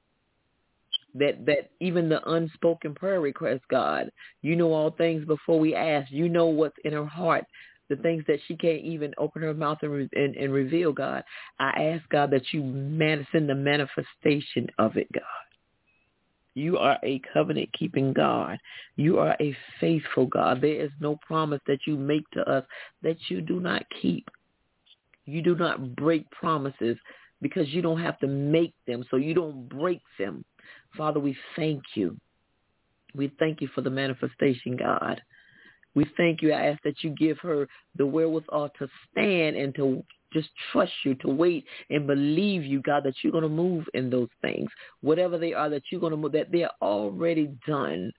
that even the unspoken prayer request, God, you know all things before we ask. You know what's in her heart, the things that she can't even open her mouth and reveal, God. I ask, God, that you send the manifestation of it, God. You are a covenant-keeping God. You are a faithful God. There is no promise that you make to us that you do not keep. You do not break promises because you don't have to make them, so you don't break them. Father, we thank you. We thank you for the manifestation, God. We thank you. I ask that you give her the wherewithal to stand and to just trust you, to wait and believe you, God, that you're going to move in those things. Whatever they are that you're going to move, that they're already done.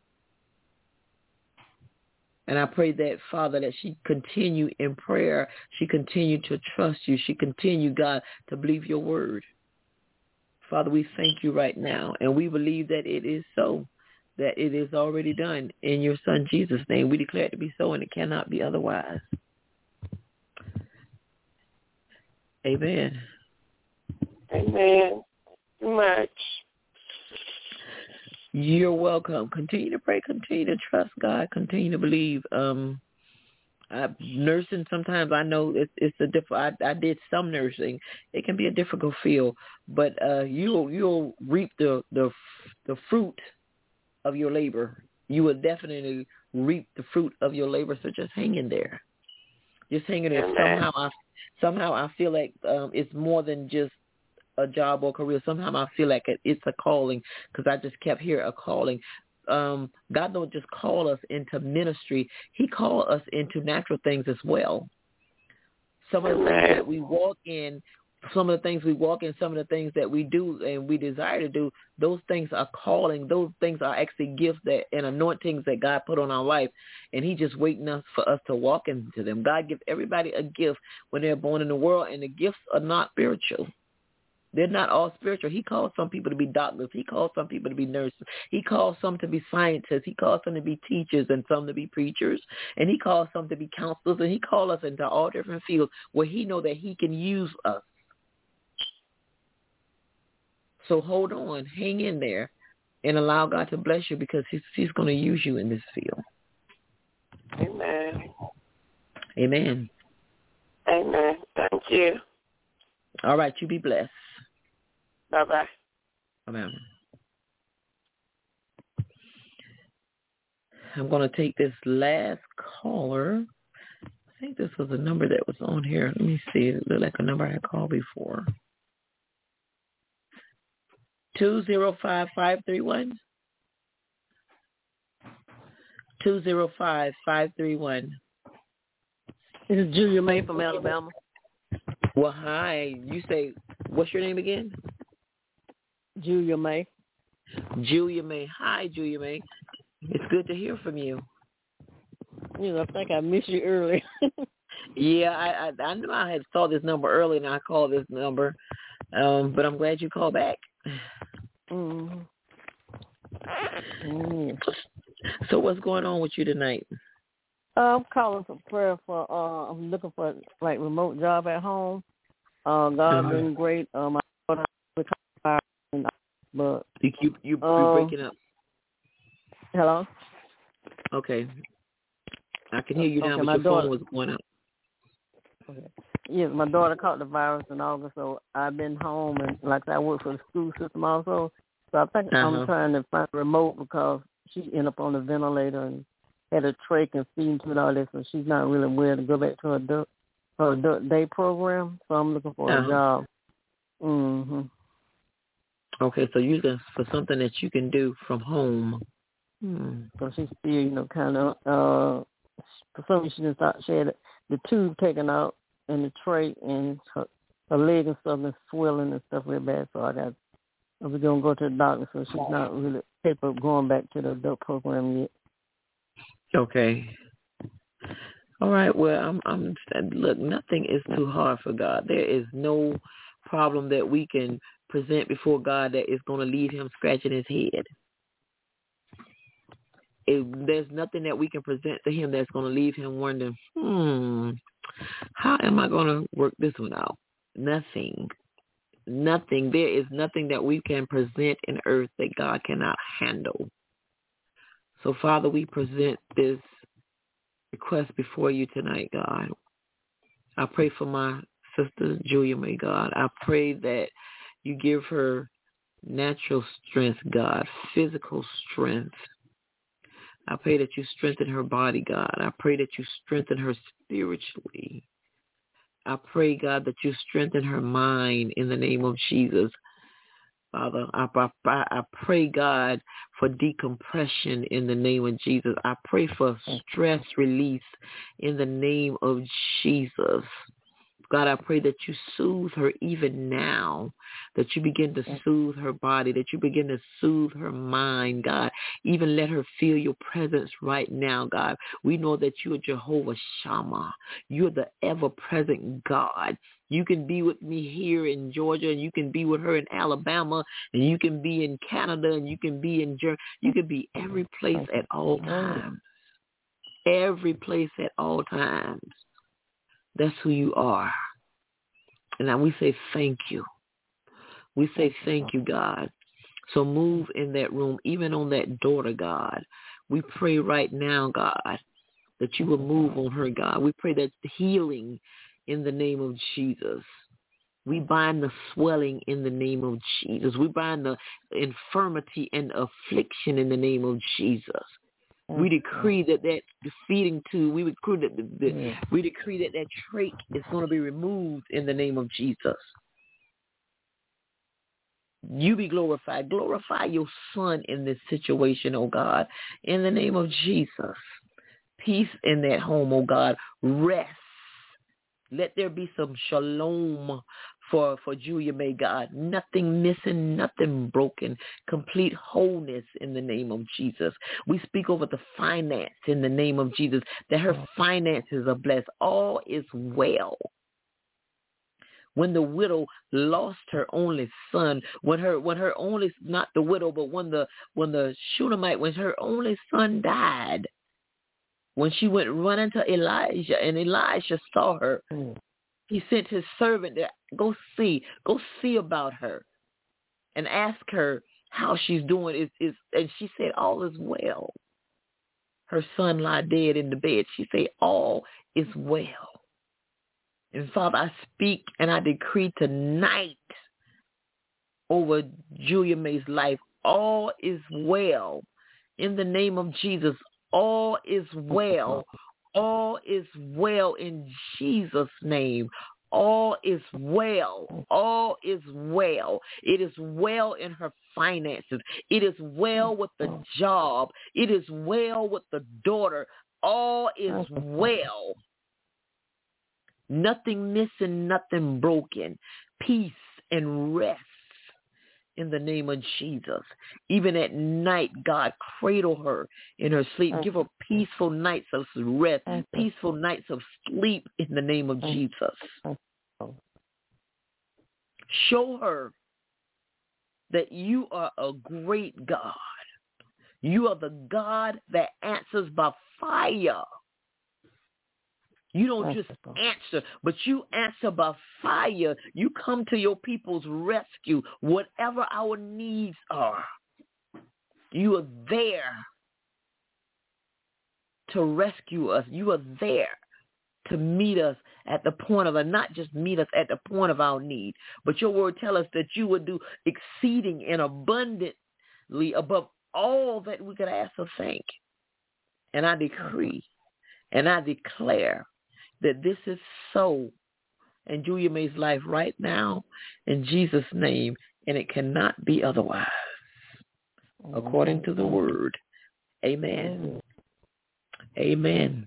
And I pray that, Father, that she continue in prayer. She continue to trust you. She continue, God, to believe your word. Father, we thank you right now. And we believe that it is so, that it is already done. In your Son, Jesus' name, we declare it to be so, and it cannot be otherwise. Amen. Amen. Too much. You're welcome. Continue to pray. Continue to trust God. Continue to believe. Nursing, sometimes I know it's a difficult. I did some nursing. It can be a difficult field, but you'll reap the fruit of your labor. You will definitely reap the fruit of your labor. So just hang in there. Just hang in there. Somehow I feel like it's more than just a job or career. Somehow I feel like it's a calling, because I just kept hearing a calling. God don't just call us into ministry. He called us into natural things as well. Some of the things that we walk in, some of the things that we do and we desire to do, those things are calling. Those things are actually gifts and anointings that God put on our life, and he just waiting for us to walk into them. God gives everybody a gift when they're born in the world, and the gifts are not spiritual. They're not all spiritual. He calls some people to be doctors. He calls some people to be nurses. He calls some to be scientists. He calls some to be teachers and some to be preachers. And he calls some to be counselors. And he calls us into all different fields where he knows that he can use us. So hold on. Hang in there and allow God to bless you, because he's going to use you in this field. Amen. Amen. Amen. Thank you. All right. You be blessed. Bye-bye. Amen. I'm going to take this last caller. I think this was a number that was on here. Let me see. It looked like a number I had called before. 205-531. 205-531. This is Julia May from Alabama. Well, hi. You say, what's your name again? Julia May. Julia May. Hi, Julia May. It's good to hear from you. I think I missed you earlier. Yeah, I knew I had saw this number early, and I called this number, but I'm glad you called back. Mm-hmm. Mm-hmm. So what's going on with you tonight? I'm calling for prayer for. I'm looking for like remote job at home. God's been great. My daughter but you're breaking up. Hello. Okay. I can hear you now, but my your phone was going out. Okay. Yes, my daughter caught the virus in August, so I've been home, and like I work for the school system also. So I think I'm trying to find remote because she ended up on the ventilator and had a trach and feeding tube and all this, so she's not really well to go back to her adult day program. So I'm looking for a job. Mm-hmm. Okay, so you're looking for something that you can do from home. So she's still, kind of, for some reason she had the tube taken out and the trach and her leg and stuff is swelling and stuff real bad. So we're going to go to the doctor, so she's not really capable of going back to the adult program yet. Okay. All right. Well, look, nothing is too hard for God. There is no problem that we can present before God that is going to leave him scratching his head. There's nothing that we can present to him that's going to leave him wondering, how am I going to work this one out? Nothing. There is nothing that we can present in earth that God cannot handle. So, Father, we present this request before you tonight, God. I pray for my sister, Julia May, God. I pray that you give her natural strength, God, physical strength. I pray that you strengthen her body, God. I pray that you strengthen her spiritually. I pray, God, that you strengthen her mind in the name of Jesus. Father, I pray, God, for decompression in the name of Jesus. I pray for stress release in the name of Jesus. God, I pray that you soothe her even now, that you begin to soothe her body, that you begin to soothe her mind, God. Even let her feel your presence right now, God. We know that you are Jehovah Shammah. You're the ever-present God. You can be with me here in Georgia, and you can be with her in Alabama, and you can be in Canada, and you can be in Germany. You can be every place at all times. Every place at all times. That's who you are. And now we say thank you. We say thank you, God. So move in that room, even on that daughter, God. We pray right now, God, that you will move on her, God. We pray that healing in the name of Jesus. We bind the swelling in the name of Jesus. We bind the infirmity and affliction in the name of Jesus. We decree that feeding tube, we decree that trach is going to be removed in the name of Jesus. You be glorified. Glorify your son in this situation, oh God, in the name of Jesus. Peace in that home, oh God. Rest. Let there be some shalom for Julia May, God. Nothing missing, nothing broken. Complete wholeness in the name of Jesus. We speak over the finance in the name of Jesus, that her finances are blessed. All is well. When the widow lost her only son, when her only, not the widow, but when the Shunammite, when her only son died, when she went running to Elijah and Elijah saw her, he sent his servant to go see about her and ask her how she's doing. And she said, all is well. Her son lie dead in the bed. She said, all is well. And Father, I speak and I decree tonight over Julia May's life, all is well. In the name of Jesus, all is well. All is well in Jesus' name. all is well. All is well. It is well in her finances. It is well with the job. It is well with the daughter. All is well. Nothing missing, nothing broken. Peace and rest in the name of Jesus. Even at night, God, cradle her in her sleep. Give her peaceful nights of rest, peaceful nights of sleep in the name of Jesus. Show her that you are a great God. You are the God that answers by fire. You don't just answer, but you answer by fire. You come to your people's rescue, whatever our needs are. You are there to rescue us. You are there to meet us at the point of, not just meet us at the point of our need, but your word tells us that you would do exceeding and abundantly above all that we could ask or think. And I decree and I declare that this is so in Julia May's life right now in Jesus' name, and it cannot be otherwise. According to the word. Amen. Amen.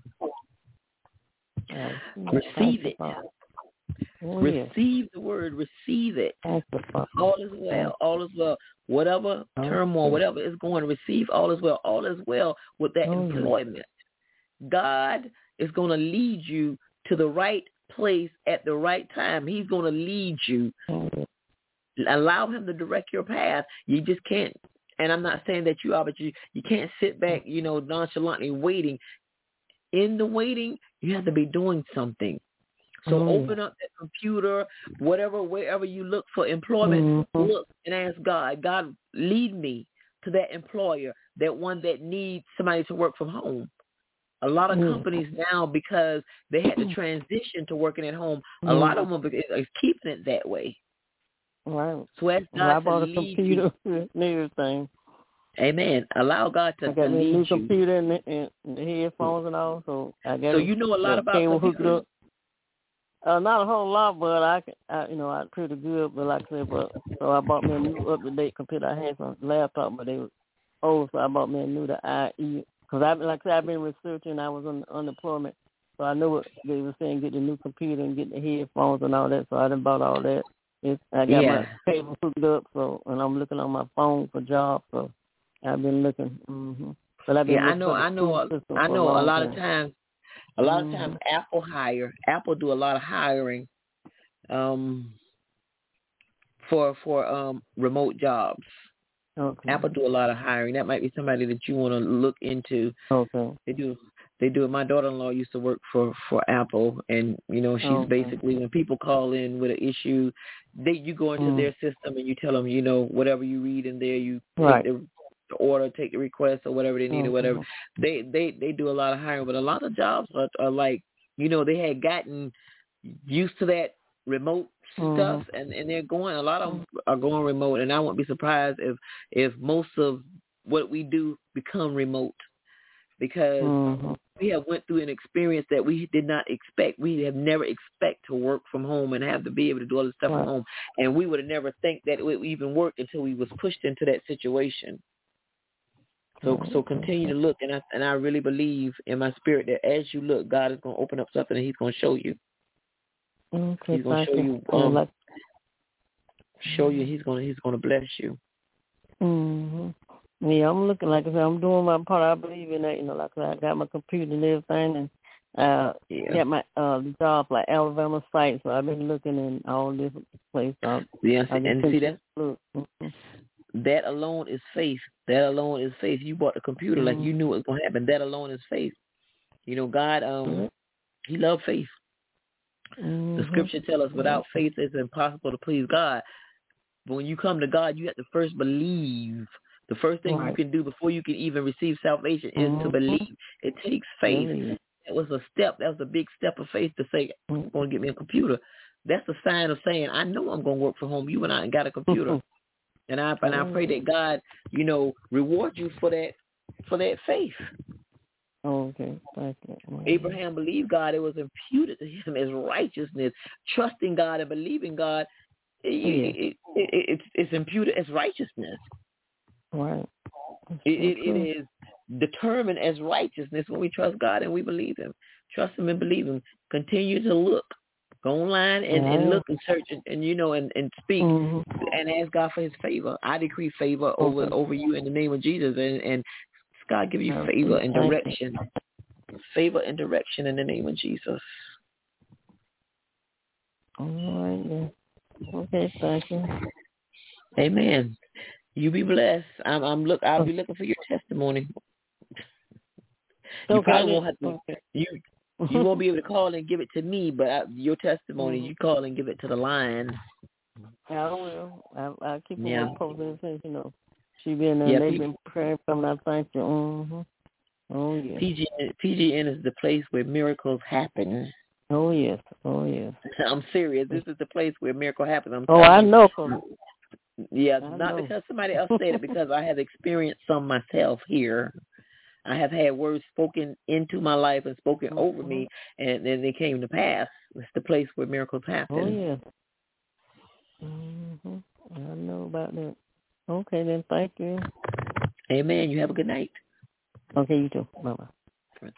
Receive it. Receive the word. Receive it. All is well. All is well. Whatever turmoil, whatever is going to receive, all is well. All is well with that employment. God is going to lead you to the right place at the right time. He's going to lead you. Allow him to direct your path. You just can't, and I'm not saying that you are, but you can't sit back, nonchalantly waiting. In the waiting, you have to be doing something. So open up that computer, wherever you look for employment, look and ask God, God, lead me to that employer, that one that needs somebody to work from home. A lot of companies now, because they had to transition to working at home, a lot of them are keeping it that way. Right. So ask God to lead you. And everything. Amen. Allow God to lead you. I got a new computer and the headphones and all, so I got. So you know a lot about computers. Not a whole lot, but I pretty good. But like I said, so I bought me a new up-to-date computer. I had some laptop, but they were old, so I bought me a new IE. Because I've been researching. I was on unemployment, so I know what they were saying. Get the new computer and get the headphones and all that. So I done bought all that. I got my cable hooked up, and I'm looking on my phone for jobs. So I've been looking. But I've been I know. A lot of times Apple do a lot of hiring, for remote jobs. Okay. Apple do a lot of hiring. That might be somebody that you want to look into. Okay. They do it. My daughter-in-law used to work for Apple, and she's basically, when people call in with an issue, you go into their system and you tell them, whatever you read in there, you take the order, take the request or whatever they need or whatever. They do a lot of hiring, but a lot of jobs are like, they had gotten used to that remote stuff, and they're going. A lot of them are going remote, and I won't be surprised if most of what we do become remote, because we have went through an experience that we did not expect. We have never expect to work from home and have to be able to do all this stuff from home, and we would have never think that it would even work until we was pushed into that situation. So continue to look, and I really believe in my spirit that as you look, God is going to open up something and He's going to show you. Okay, he's going to show you. He's going to bless you. Yeah, I'm looking, like I said, I'm doing my part. I believe in that. Like I said, I got my computer and everything, and got my job like Alabama site. So I've been looking in all different places. See that. That alone is faith. That alone is faith. You bought the computer like you knew it was going to happen. That alone is faith. God, He loved faith. The scripture tells us without faith it's impossible to please God. But when you come to God, you have to first believe. The first thing you can do before you can even receive salvation is to believe. It takes faith. That was a step. That was a big step of faith to say, I'm going to get me a computer. That's a sign of saying, I know I'm going to work from home. You and I ain't got a computer. And I pray that God, reward you for that faith. Oh, okay. Thank you. Abraham believed God. It was imputed to him as righteousness. Trusting God and believing God, it's imputed as righteousness. Right. It is determined as righteousness when we trust God and we believe him. Trust him and believe him. Continue to look. Go online and look and search and speak and ask God for his favor. I decree favor over you in the name of Jesus. And God give you favor and direction. Favor and direction in the name of Jesus. All right, then. Okay, thank you. Amen. You be blessed. I'll be looking for your testimony. You probably won't have to. You won't be able to call and give it to me, but your testimony, you call and give it to the line. I will. I'll keep on posting things. She been there. They've been praying for me. I thank you. Oh yes. PGN is the place where miracles happen. Oh yes. Oh yes. I'm serious. This is the place where miracle happens. I know. Not because somebody else said it, because I have experienced some myself here. I have had words spoken into my life and spoken over me, and then they came to pass. It's the place where miracles happen. Oh yeah. I know about that. Okay, then. Thank you. Amen. You have a good night. Okay, you too. Bye-bye.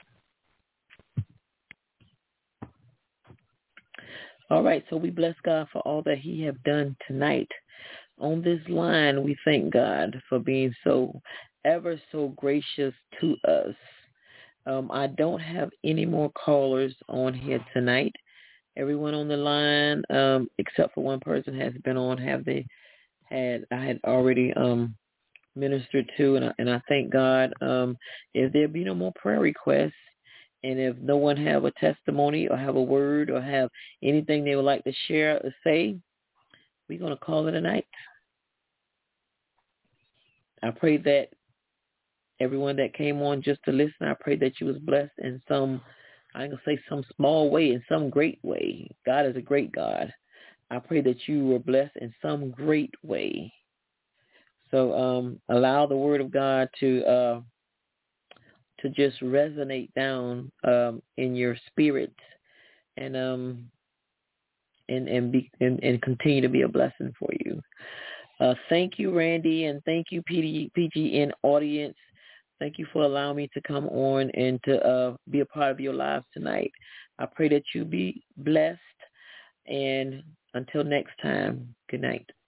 All right, so we bless God for all that he have done tonight. On this line, we thank God for being ever so gracious to us. I don't have any more callers on here tonight. Everyone on the line, except for one person, has been on. I had already ministered to, and I thank God. If there be no more prayer requests, and if no one have a testimony or have a word or have anything they would like to share or say, we're going to call it a night. I pray that everyone that came on just to listen, I pray that you was blessed in some, I'm going to say some small way, in some great way. God is a great God. I pray that you were blessed in some great way. So allow the word of God to just resonate down in your spirit and continue to be a blessing for you. Thank you, Randy, and thank you, PGN audience. Thank you for allowing me to come on and to be a part of your lives tonight. I pray that you be blessed, and until next time, good night.